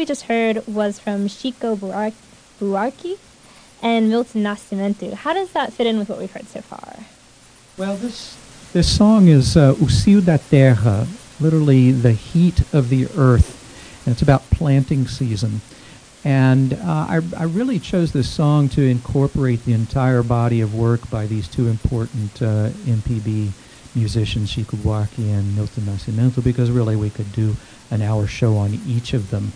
we just heard was from Chico Buarque, Buarque and Milton Nascimento. How does that fit in with what we've heard so far? Well, this this song is uh, O Cio da Terra, literally the heat of the earth, and it's about planting season. And uh, I, I really chose this song to incorporate the entire body of work by these two important uh, M P B musicians, Chico Buarque and Milton Nascimento, because really we could do an hour show on each of them.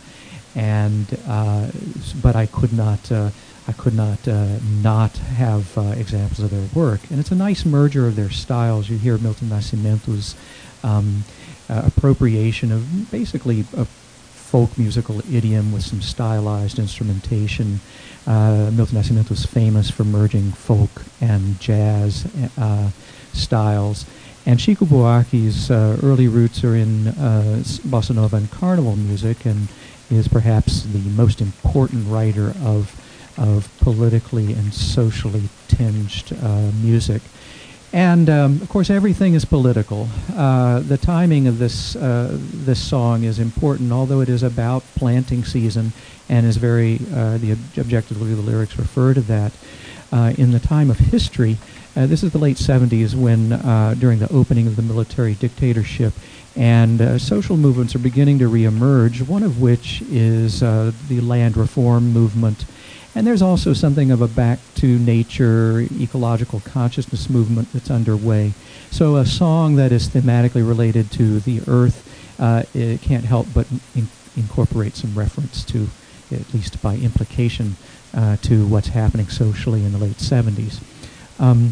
And uh, but I could not uh, I could not uh, not have uh, examples of their work. And it's a nice merger of their styles. You hear Milton Nascimento's um, uh, appropriation of basically a folk musical idiom with some stylized instrumentation. Uh, Milton Nascimento is famous for merging folk and jazz uh, styles. And Chico Buarque's uh, early roots are in uh, bossa nova and carnival music, and is perhaps the most important writer of of politically and socially tinged uh, music. And um, of course, everything is political. Uh, the timing of this uh, this song is important, although it is about planting season, and is very uh, the ob- objectively the lyrics refer to that. Uh, in the time of history, uh, this is the late seventies, when uh, during the opening of the military dictatorship, and uh, social movements are beginning to reemerge. One of which is uh, the land reform movement. And there's also something of a back to nature, ecological consciousness movement that's underway. So a song that is thematically related to the earth, uh, it can't help but in- incorporate some reference to, at least by implication, uh, to what's happening socially in the late seventies. Um,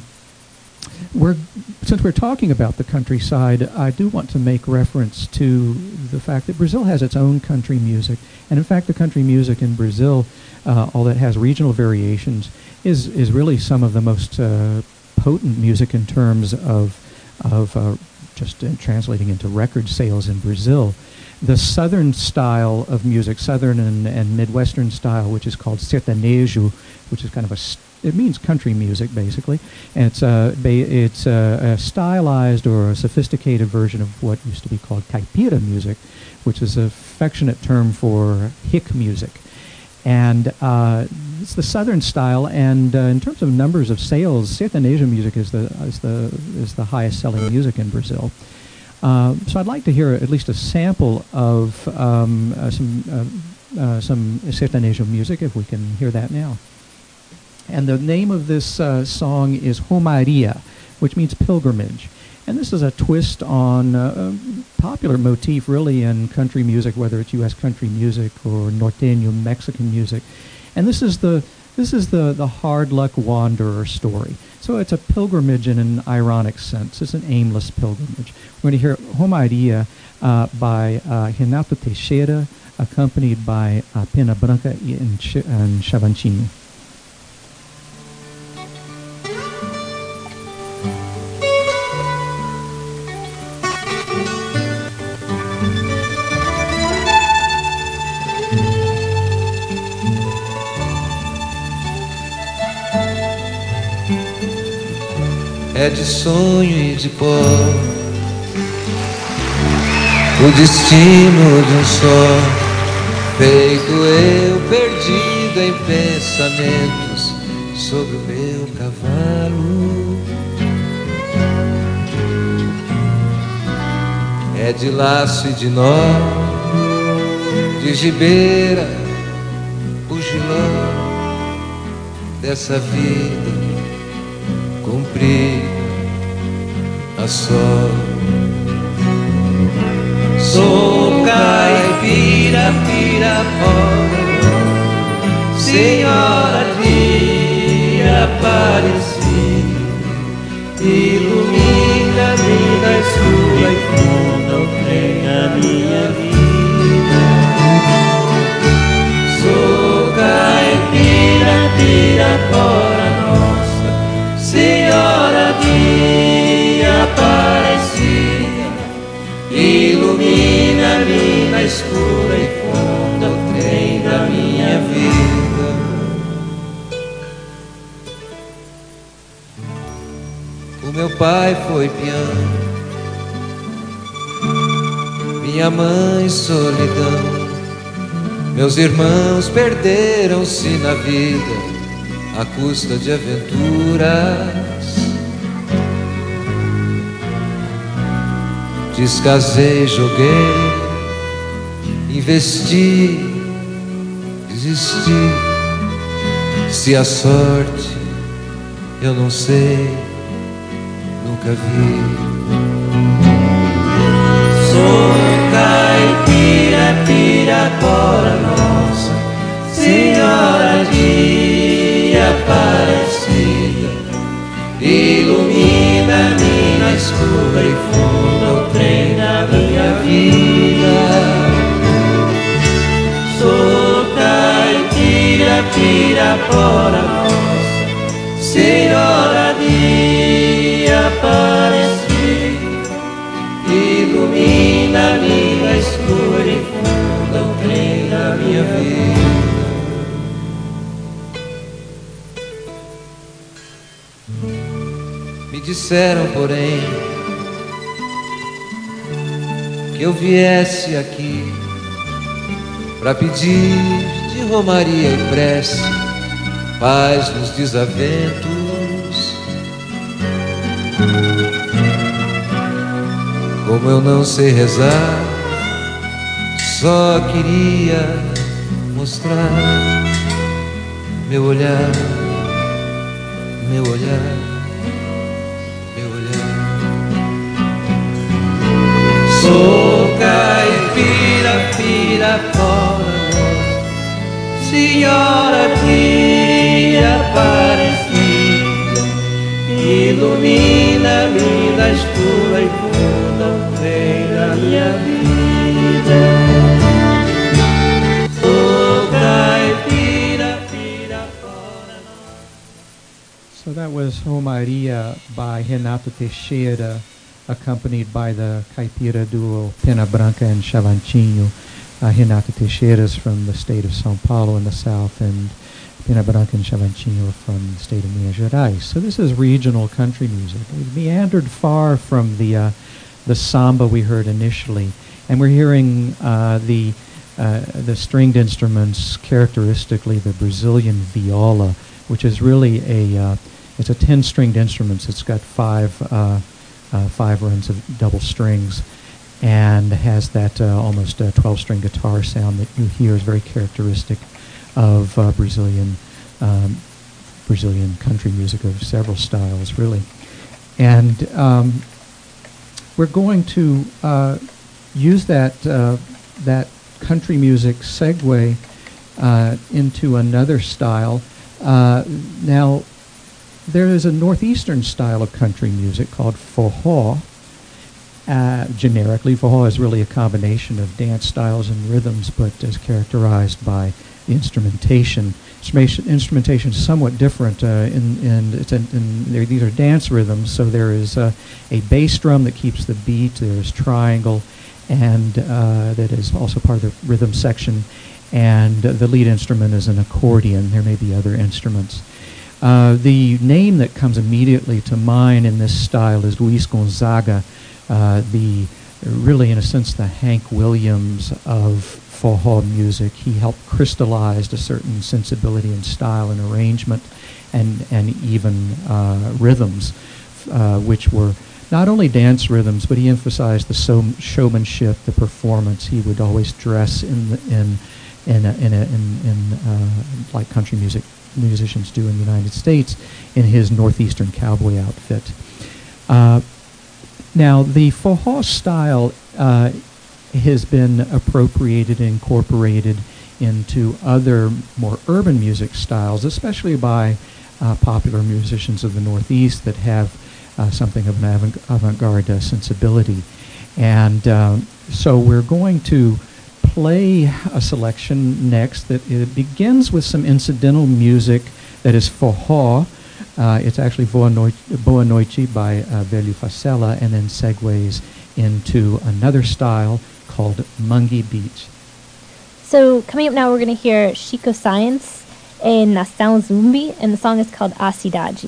we're, since we're talking about the countryside, I do want to make reference to the fact that Brazil has its own country music. And in fact, the country music in Brazil, Uh, although it has regional variations, is is really some of the most uh, potent music in terms of of uh, just uh, translating into record sales in Brazil. The southern style of music, southern and, and midwestern style, which is called sertanejo, which is kind of a st- it means country music basically, and it's a ba- it's a, a stylized or a sophisticated version of what used to be called caipira music, which is an affectionate term for hick music. And uh, it's the southern style, and uh, in terms of numbers of sales, sertanejo music is the is the is the highest selling music in Brazil. Uh, so I'd like to hear at least a sample of um, uh, some uh, uh, some sertanejo music, if we can hear that now. And the name of this uh, song is Romaria, which means pilgrimage. And this is a twist on uh, a popular motif, really, in country music, whether it's U S country music or norteño Mexican music. And this is the this is the, the hard luck wanderer story. So it's a pilgrimage in an ironic sense. It's an aimless pilgrimage. We're going to hear Romaria uh, by uh, Renato Teixeira, accompanied by uh, Pena Branca and, Ch- and Chavantinho. É de sonho e de pó, o destino de um só, feito eu perdido em pensamentos sobre o meu cavalo. É de laço e de nó, de gibeira, bugiló, dessa vida cumprida a só. Sou caipira, pirapora, senhora de Aparecida, ilumina vida escura e funda o trem da minha vida. Sou caipira, pirapora, nossa senhora de Aparecida, ilumina a mina escura e funda o trem da minha vida. O meu pai foi peão, minha mãe solidão, Meus irmãos perderam-se na vida à custa de aventuras. Descasei, joguei, investi, desisti. Se a sorte eu não sei, nunca vi. Sou caipira, Pirapora, Nossa Senhora de Aparecida, ilumina minha escura e funda o trem da minha vida. Sou caipira, Pirapora, Nossa Senhora de Aparecida, ilumina minha escura e funda o trem da minha vida. Me disseram, porém, que eu viesse aqui pra pedir de romaria e prece paz nos desaventos. Como eu não sei rezar, só queria mostrar meu olhar, meu olhar, meu olhar. Sou caipira, Pirapora, Senhora de Aparecida, ilumina minha escura e funda o trem da minha vida. Sou caipira, Pirapora. So that was Romaria by Renato Teixeira, accompanied by the caipira duo Pena Branca and Chavantinho. Uh, Renato Teixeira is from the state of São Paulo in the south, and Pena Branca and Chavantinho from the state of Minas Gerais. So this is regional country music. We've meandered far from the uh, the samba we heard initially, and we're hearing uh, the uh, the stringed instruments, characteristically the Brazilian viola, which is really a uh, it's a ten-stringed instrument. It's got five uh, uh, five runs of double strings, and has that uh, almost uh, twelve-string guitar sound that you hear is very characteristic of uh, Brazilian um, Brazilian country music of several styles, really. And um, we're going to uh, use that uh, that country music segue uh, into another style. Uh, now, there is a northeastern style of country music called forró. Uh, generically, forró is really a combination of dance styles and rhythms, but is characterized by the instrumentation. Instrumentation, instrumentation is somewhat different. Uh, in, in, it's in, in there, these are dance rhythms, so there is uh, a bass drum that keeps the beat. There is triangle, and uh, that is also part of the rhythm section. And uh, the lead instrument is an accordion. There may be other instruments. Uh, the name that comes immediately to mind in this style is Luis Gonzaga, uh, the really, in a sense, the Hank Williams of forró music. He helped crystallize a certain sensibility and style and arrangement, and and even uh, rhythms, uh, which were not only dance rhythms, but he emphasized the so showmanship, the performance. He would always dress in the, in in a, in, a, in, in uh, like country music musicians do in the United States, in his northeastern cowboy outfit. Uh, now, the forró style uh, has been appropriated and incorporated into other more urban music styles, especially by uh, popular musicians of the Northeast that have uh, something of an avant- avant-garde uh, sensibility. And um, so we're going to play a selection next that it begins with some incidental music that is forró. Uh, it's actually Boa Noite, Boa Noite by uh, Velho Facela, and then segues into another style called Mangue Beat. So coming up now, we're going to hear Chico Science and Nação Zumbi, and the song is called A Cidade.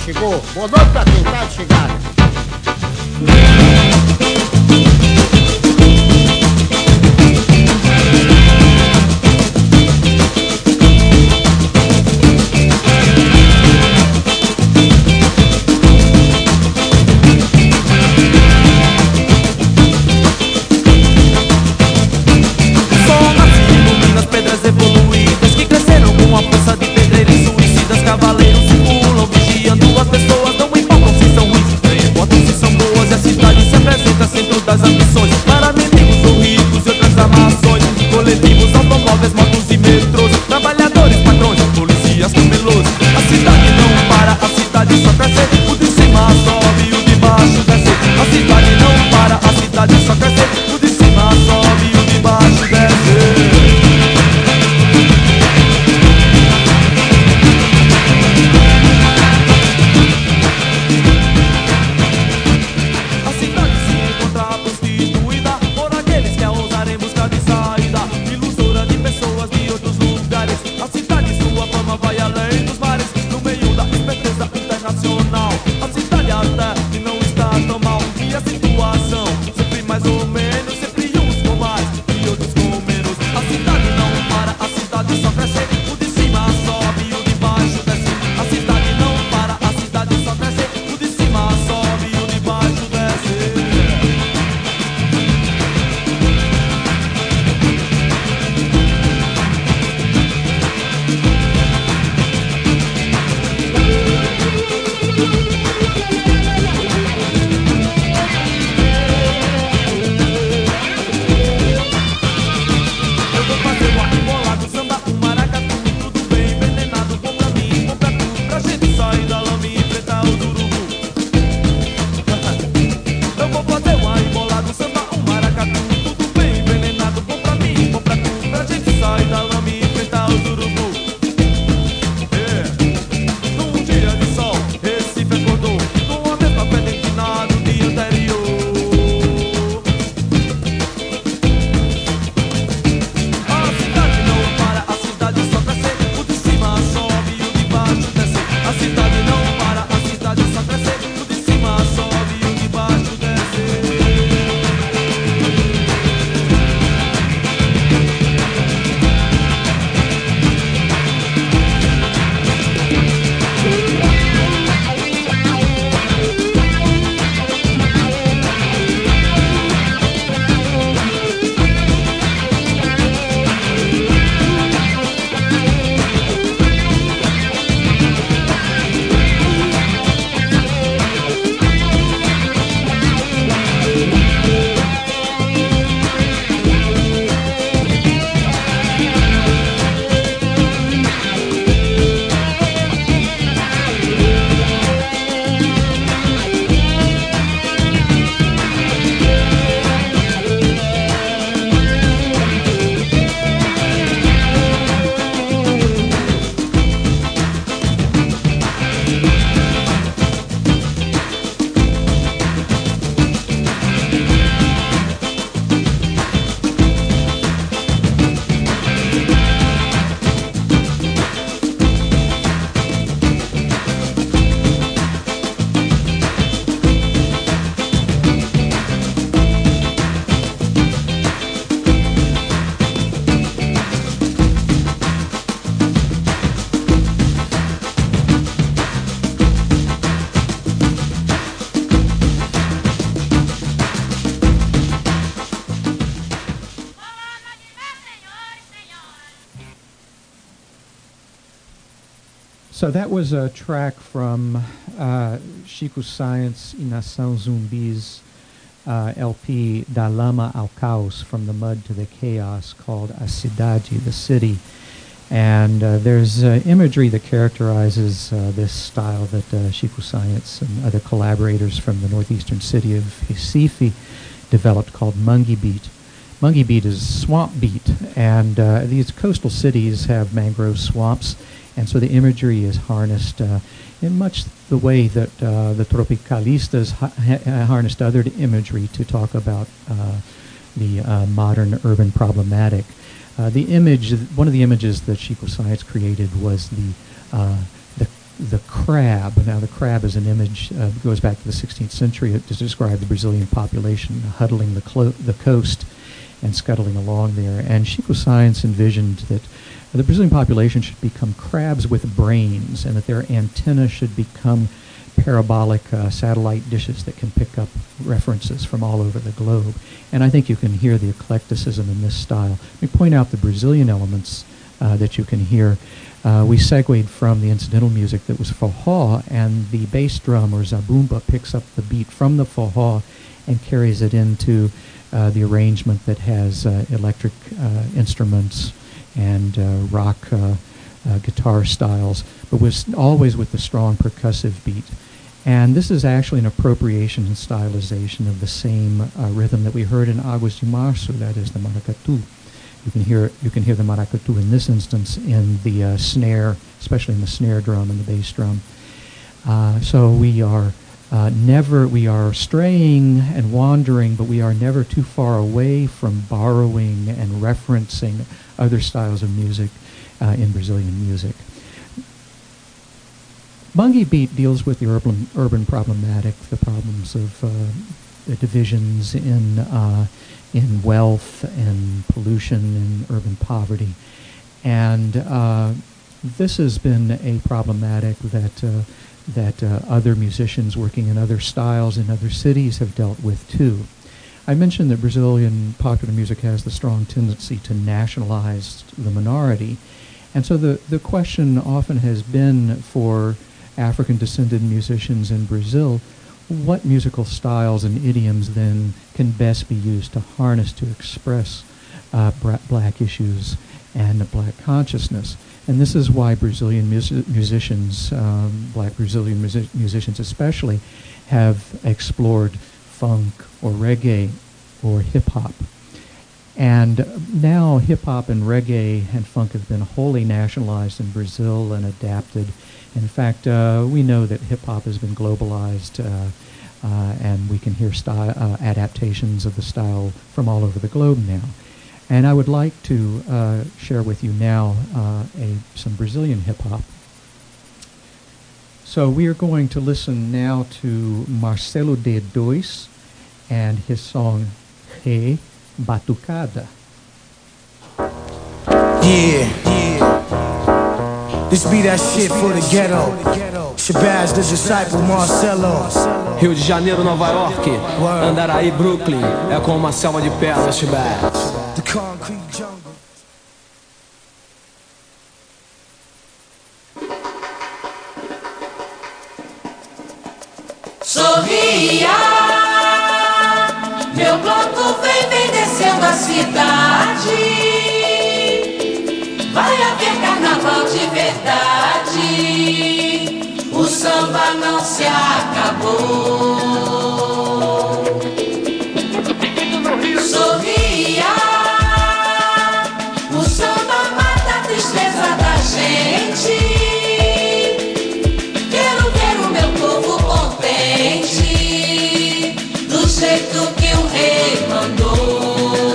chegou, boa noite pra quem tá de chegada. Cavaleiros circulam, vigiando as pessoas, não importam se são ruins, nem importam se são boas. E a cidade se apresenta centro das ambições, para mendigos ou ricos e outras armações. Coletivos, automóveis, motos e metrôs, trabalhadores, patrões, polícias, camelôs. A cidade não para, a cidade só cresce, o de cima sobe e o de baixo desce. A cidade não para, a cidade só cresce, o de cima sobe e o de baixo desce. Mais ou menos, sempre uns com mais e outros com menos. A cidade não para, a cidade só cresce, o de cima sobe e o de baixo desce. A cidade não para, a cidade só cresce, o de cima sobe e o de baixo desce. So that was a track from uh, Chico Science e Nação Zumbi's uh, L P Da Lama ao Caos, From the Mud to the Chaos, called A Cidade, the City. And uh, there's uh, imagery that characterizes uh, this style that uh, Chico Science and other collaborators from the northeastern city of Recife developed, called Mangue Beat. Mangue Beat is swamp beat, and uh, these coastal cities have mangrove swamps, and so the imagery is harnessed uh, in much the way that uh, the Tropicalistas ha ha harnessed other imagery to talk about uh, the uh, modern urban problematic. Uh, the image, one of the images that Chico Science created was the uh, the the crab. Now, the crab is an image uh, that goes back to the sixteenth century to describe the Brazilian population huddling the, clo- the coast and scuttling along there. And Chico Science envisioned that the Brazilian population should become crabs with brains, and that their antennae should become parabolic uh, satellite dishes that can pick up references from all over the globe. And I think you can hear the eclecticism in this style. Let me point out the Brazilian elements uh, that you can hear. Uh, we segued from the incidental music that was forró, and the bass drum, or zabumba, picks up the beat from the forró and carries it into uh, the arrangement that has uh, electric uh, instruments and uh, rock uh, uh, guitar styles, but was always with the strong percussive beat. And this is actually an appropriation and stylization of the same uh, rhythm that we heard in Águas de Março, that is the maracatu. You can hear you can hear the maracatu in this instance in the uh, snare, especially in the snare drum and the bass drum. Uh, so we are uh, never we are straying and wandering, but we are never too far away from borrowing and referencing other styles of music uh, in Brazilian music. Bungie Beat deals with the urban urban problematic, the problems of uh, the divisions in uh, in wealth and pollution and urban poverty, and uh, this has been a problematic that uh, that uh, other musicians working in other styles in other cities have dealt with too. I mentioned that Brazilian popular music has the strong tendency to nationalize the minority, and so the the question often has been for African-descended musicians in Brazil, what musical styles and idioms then can best be used to harness, to express uh, bra- black issues and black consciousness? And this is why Brazilian mus- musicians, um, black Brazilian music- musicians especially, have explored funk or reggae or hip-hop. And now hip-hop and reggae and funk have been wholly nationalized in Brazil and adapted. In fact, uh, we know that hip-hop has been globalized, uh, uh, and we can hear style, uh, adaptations of the style from all over the globe now. And I would like to uh, share with you now uh, a, some Brazilian hip-hop. So we are going to listen now to Marcelo D dois and his song Hey Batucada. Yeah, yeah. This be that shit for the ghetto. Shabazz, the disciple, Marcelo. Rio de Janeiro, Nova York, Andaraí, Brooklyn, é como uma selva de pedra, Shabazz. The concrete jungle. Sorria, meu bloco vem, vem descendo a cidade. Vai haver carnaval de verdade. O samba não se acabou. Sorria, o samba mata a tristeza da gente. Quero ver o meu povo contente, do jeito que o rei mandou.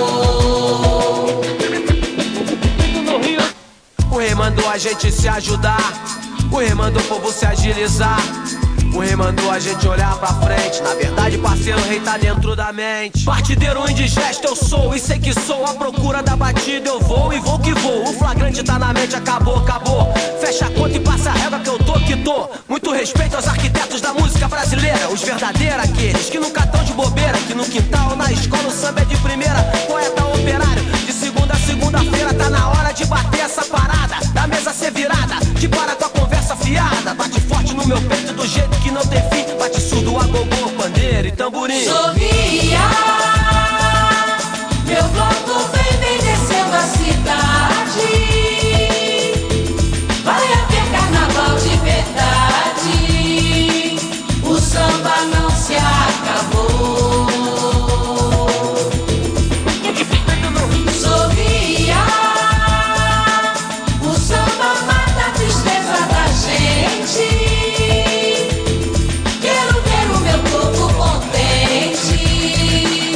O rei mandou a gente se ajudar, o rei mandou o povo se agilizar, o rei mandou a gente olhar pra frente. Na verdade, parceiro, o rei tá dentro da mente. Partideiro indigesto eu sou e sei que sou. À procura da batida eu vou e vou que vou. O flagrante tá na mente, acabou, acabou. Fecha a conta e passa a régua que eu tô que tô. Muito respeito aos arquitetos da música brasileira, os verdadeiros, aqueles que nunca tão de bobeira, que no quintal, na escola, o samba é de primeira. Poeta operário, de segunda a segunda-feira. Tá na hora de bater essa parada, da mesa ser virada, de para com a conversa fiada. Bate forte no meu peito do jeito que não tem fim. Bate surdo a gogô, pandeiro e tamborim. Sorria, meu bloco vem, vem descendo a cidade. Vai haver carnaval de verdade. O samba não se acabou. Sorria, o samba mata a tristeza da gente. Quero ver o meu povo contente,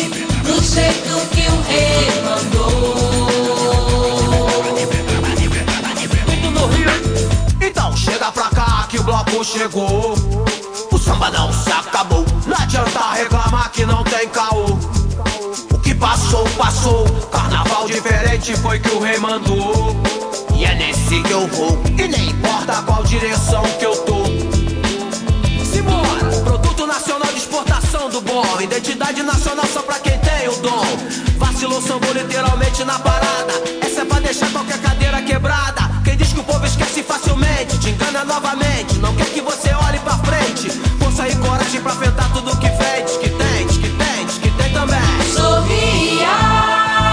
chegou. O samba não se acabou, não adianta reclamar que não tem caô. O que passou, passou, carnaval diferente foi que o rei mandou. E é nesse que eu vou, e nem importa qual direção que eu tô. Simbora! Produto nacional de exportação do bom, identidade nacional só pra quem tem o dom. Vacilou, sambou literalmente na parada, essa é pra deixar qualquer cadeira quebrada. Quem diz que o povo esquece facilmente, te engana novamente, não quer que você olhe pra frente. Força e coragem pra enfrentar tudo que vem, diz que tem, diz que tem, diz que tem também. Sorria.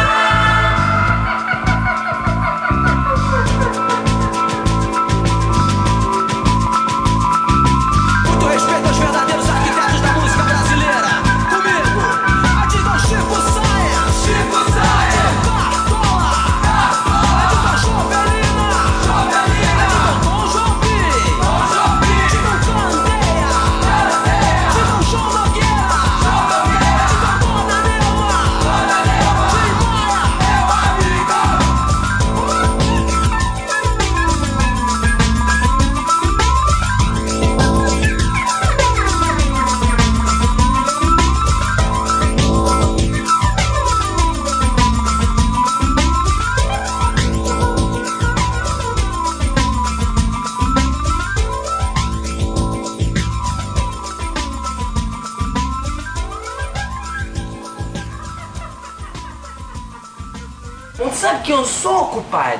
Que eu sou, compadre.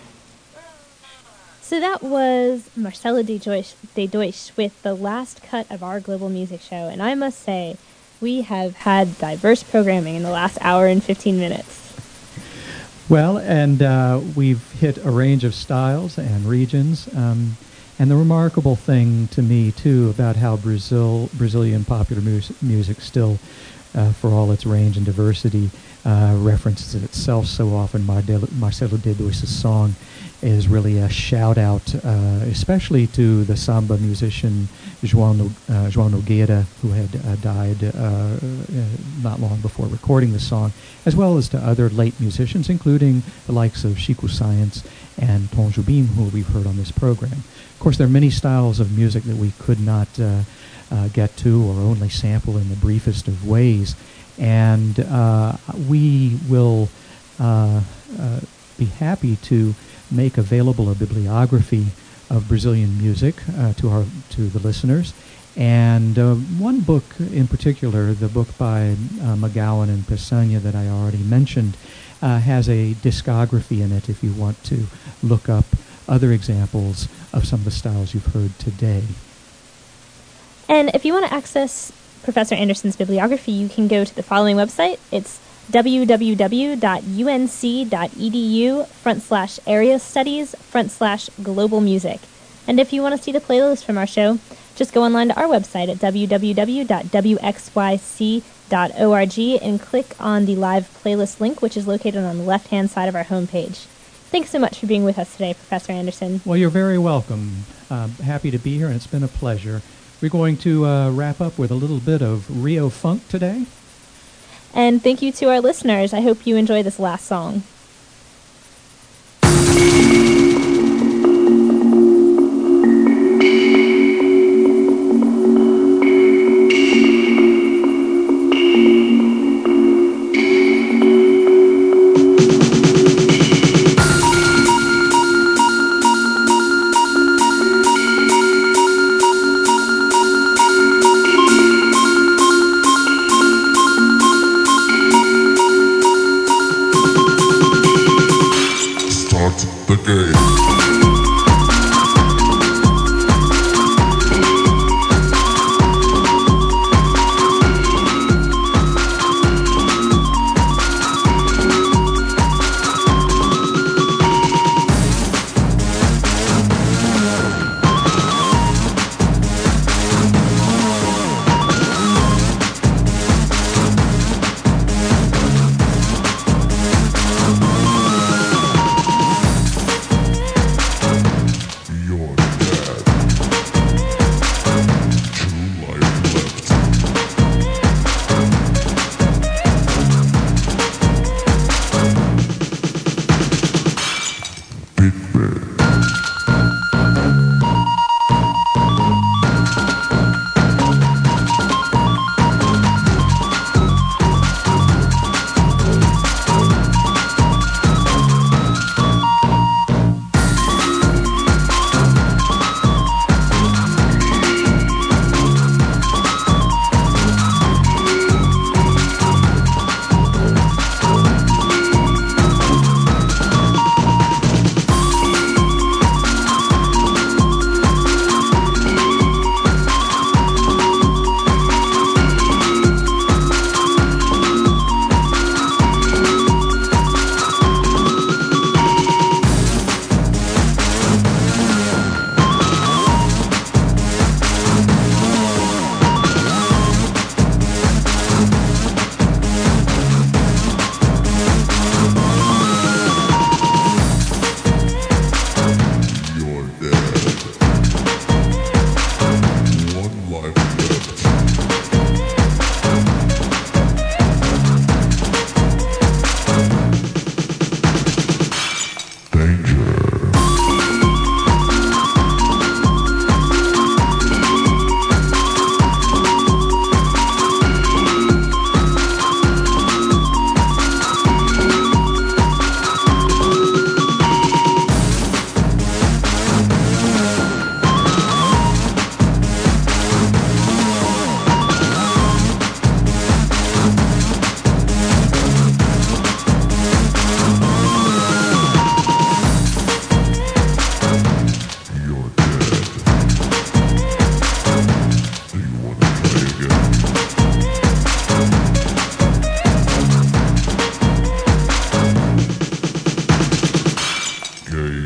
So that was Marcelo de Deutsch, de Deutsch with the last cut of our Global Music Show, and I must say, we have had diverse programming in the last hour and fifteen minutes. Well, and uh, we've hit a range of styles and regions, um, and the remarkable thing to me, too, about how Brazil, Brazilian popular mus- music still, uh, for all its range and diversity, Uh, references itself so often. Marcelo de Deutsch's song is really a shout out, uh, especially to the samba musician João, no- uh, João Nogueira, who had uh, died uh, uh, not long before recording the song, as well as to other late musicians, including the likes of Chico Science and Tom Jobim, who we've heard on this program. Of course, there are many styles of music that we could not uh, uh, get to or only sample in the briefest of ways. And uh, we will uh, uh, be happy to make available a bibliography of Brazilian music uh, to our to the listeners. And uh, one book in particular, the book by uh, McGowan and Peçanha that I already mentioned, uh, has a discography in it if you want to look up other examples of some of the styles you've heard today. And if you want to access Professor Anderson's bibliography, you can go to the following website. It's www.unc.edu front slash area studies front slash global music. And if you want to see the playlist from our show, just go online to our website at w w w dot w x y c dot org and click on the live playlist link, which is located on the left-hand side of our homepage. Thanks so much for being with us today, Professor Anderson. Well, you're very welcome. Uh, happy to be here, and it's been a pleasure. We're going to uh, wrap up with a little bit of Rio Funk today. And thank you to our listeners. I hope you enjoy this last song.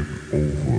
over.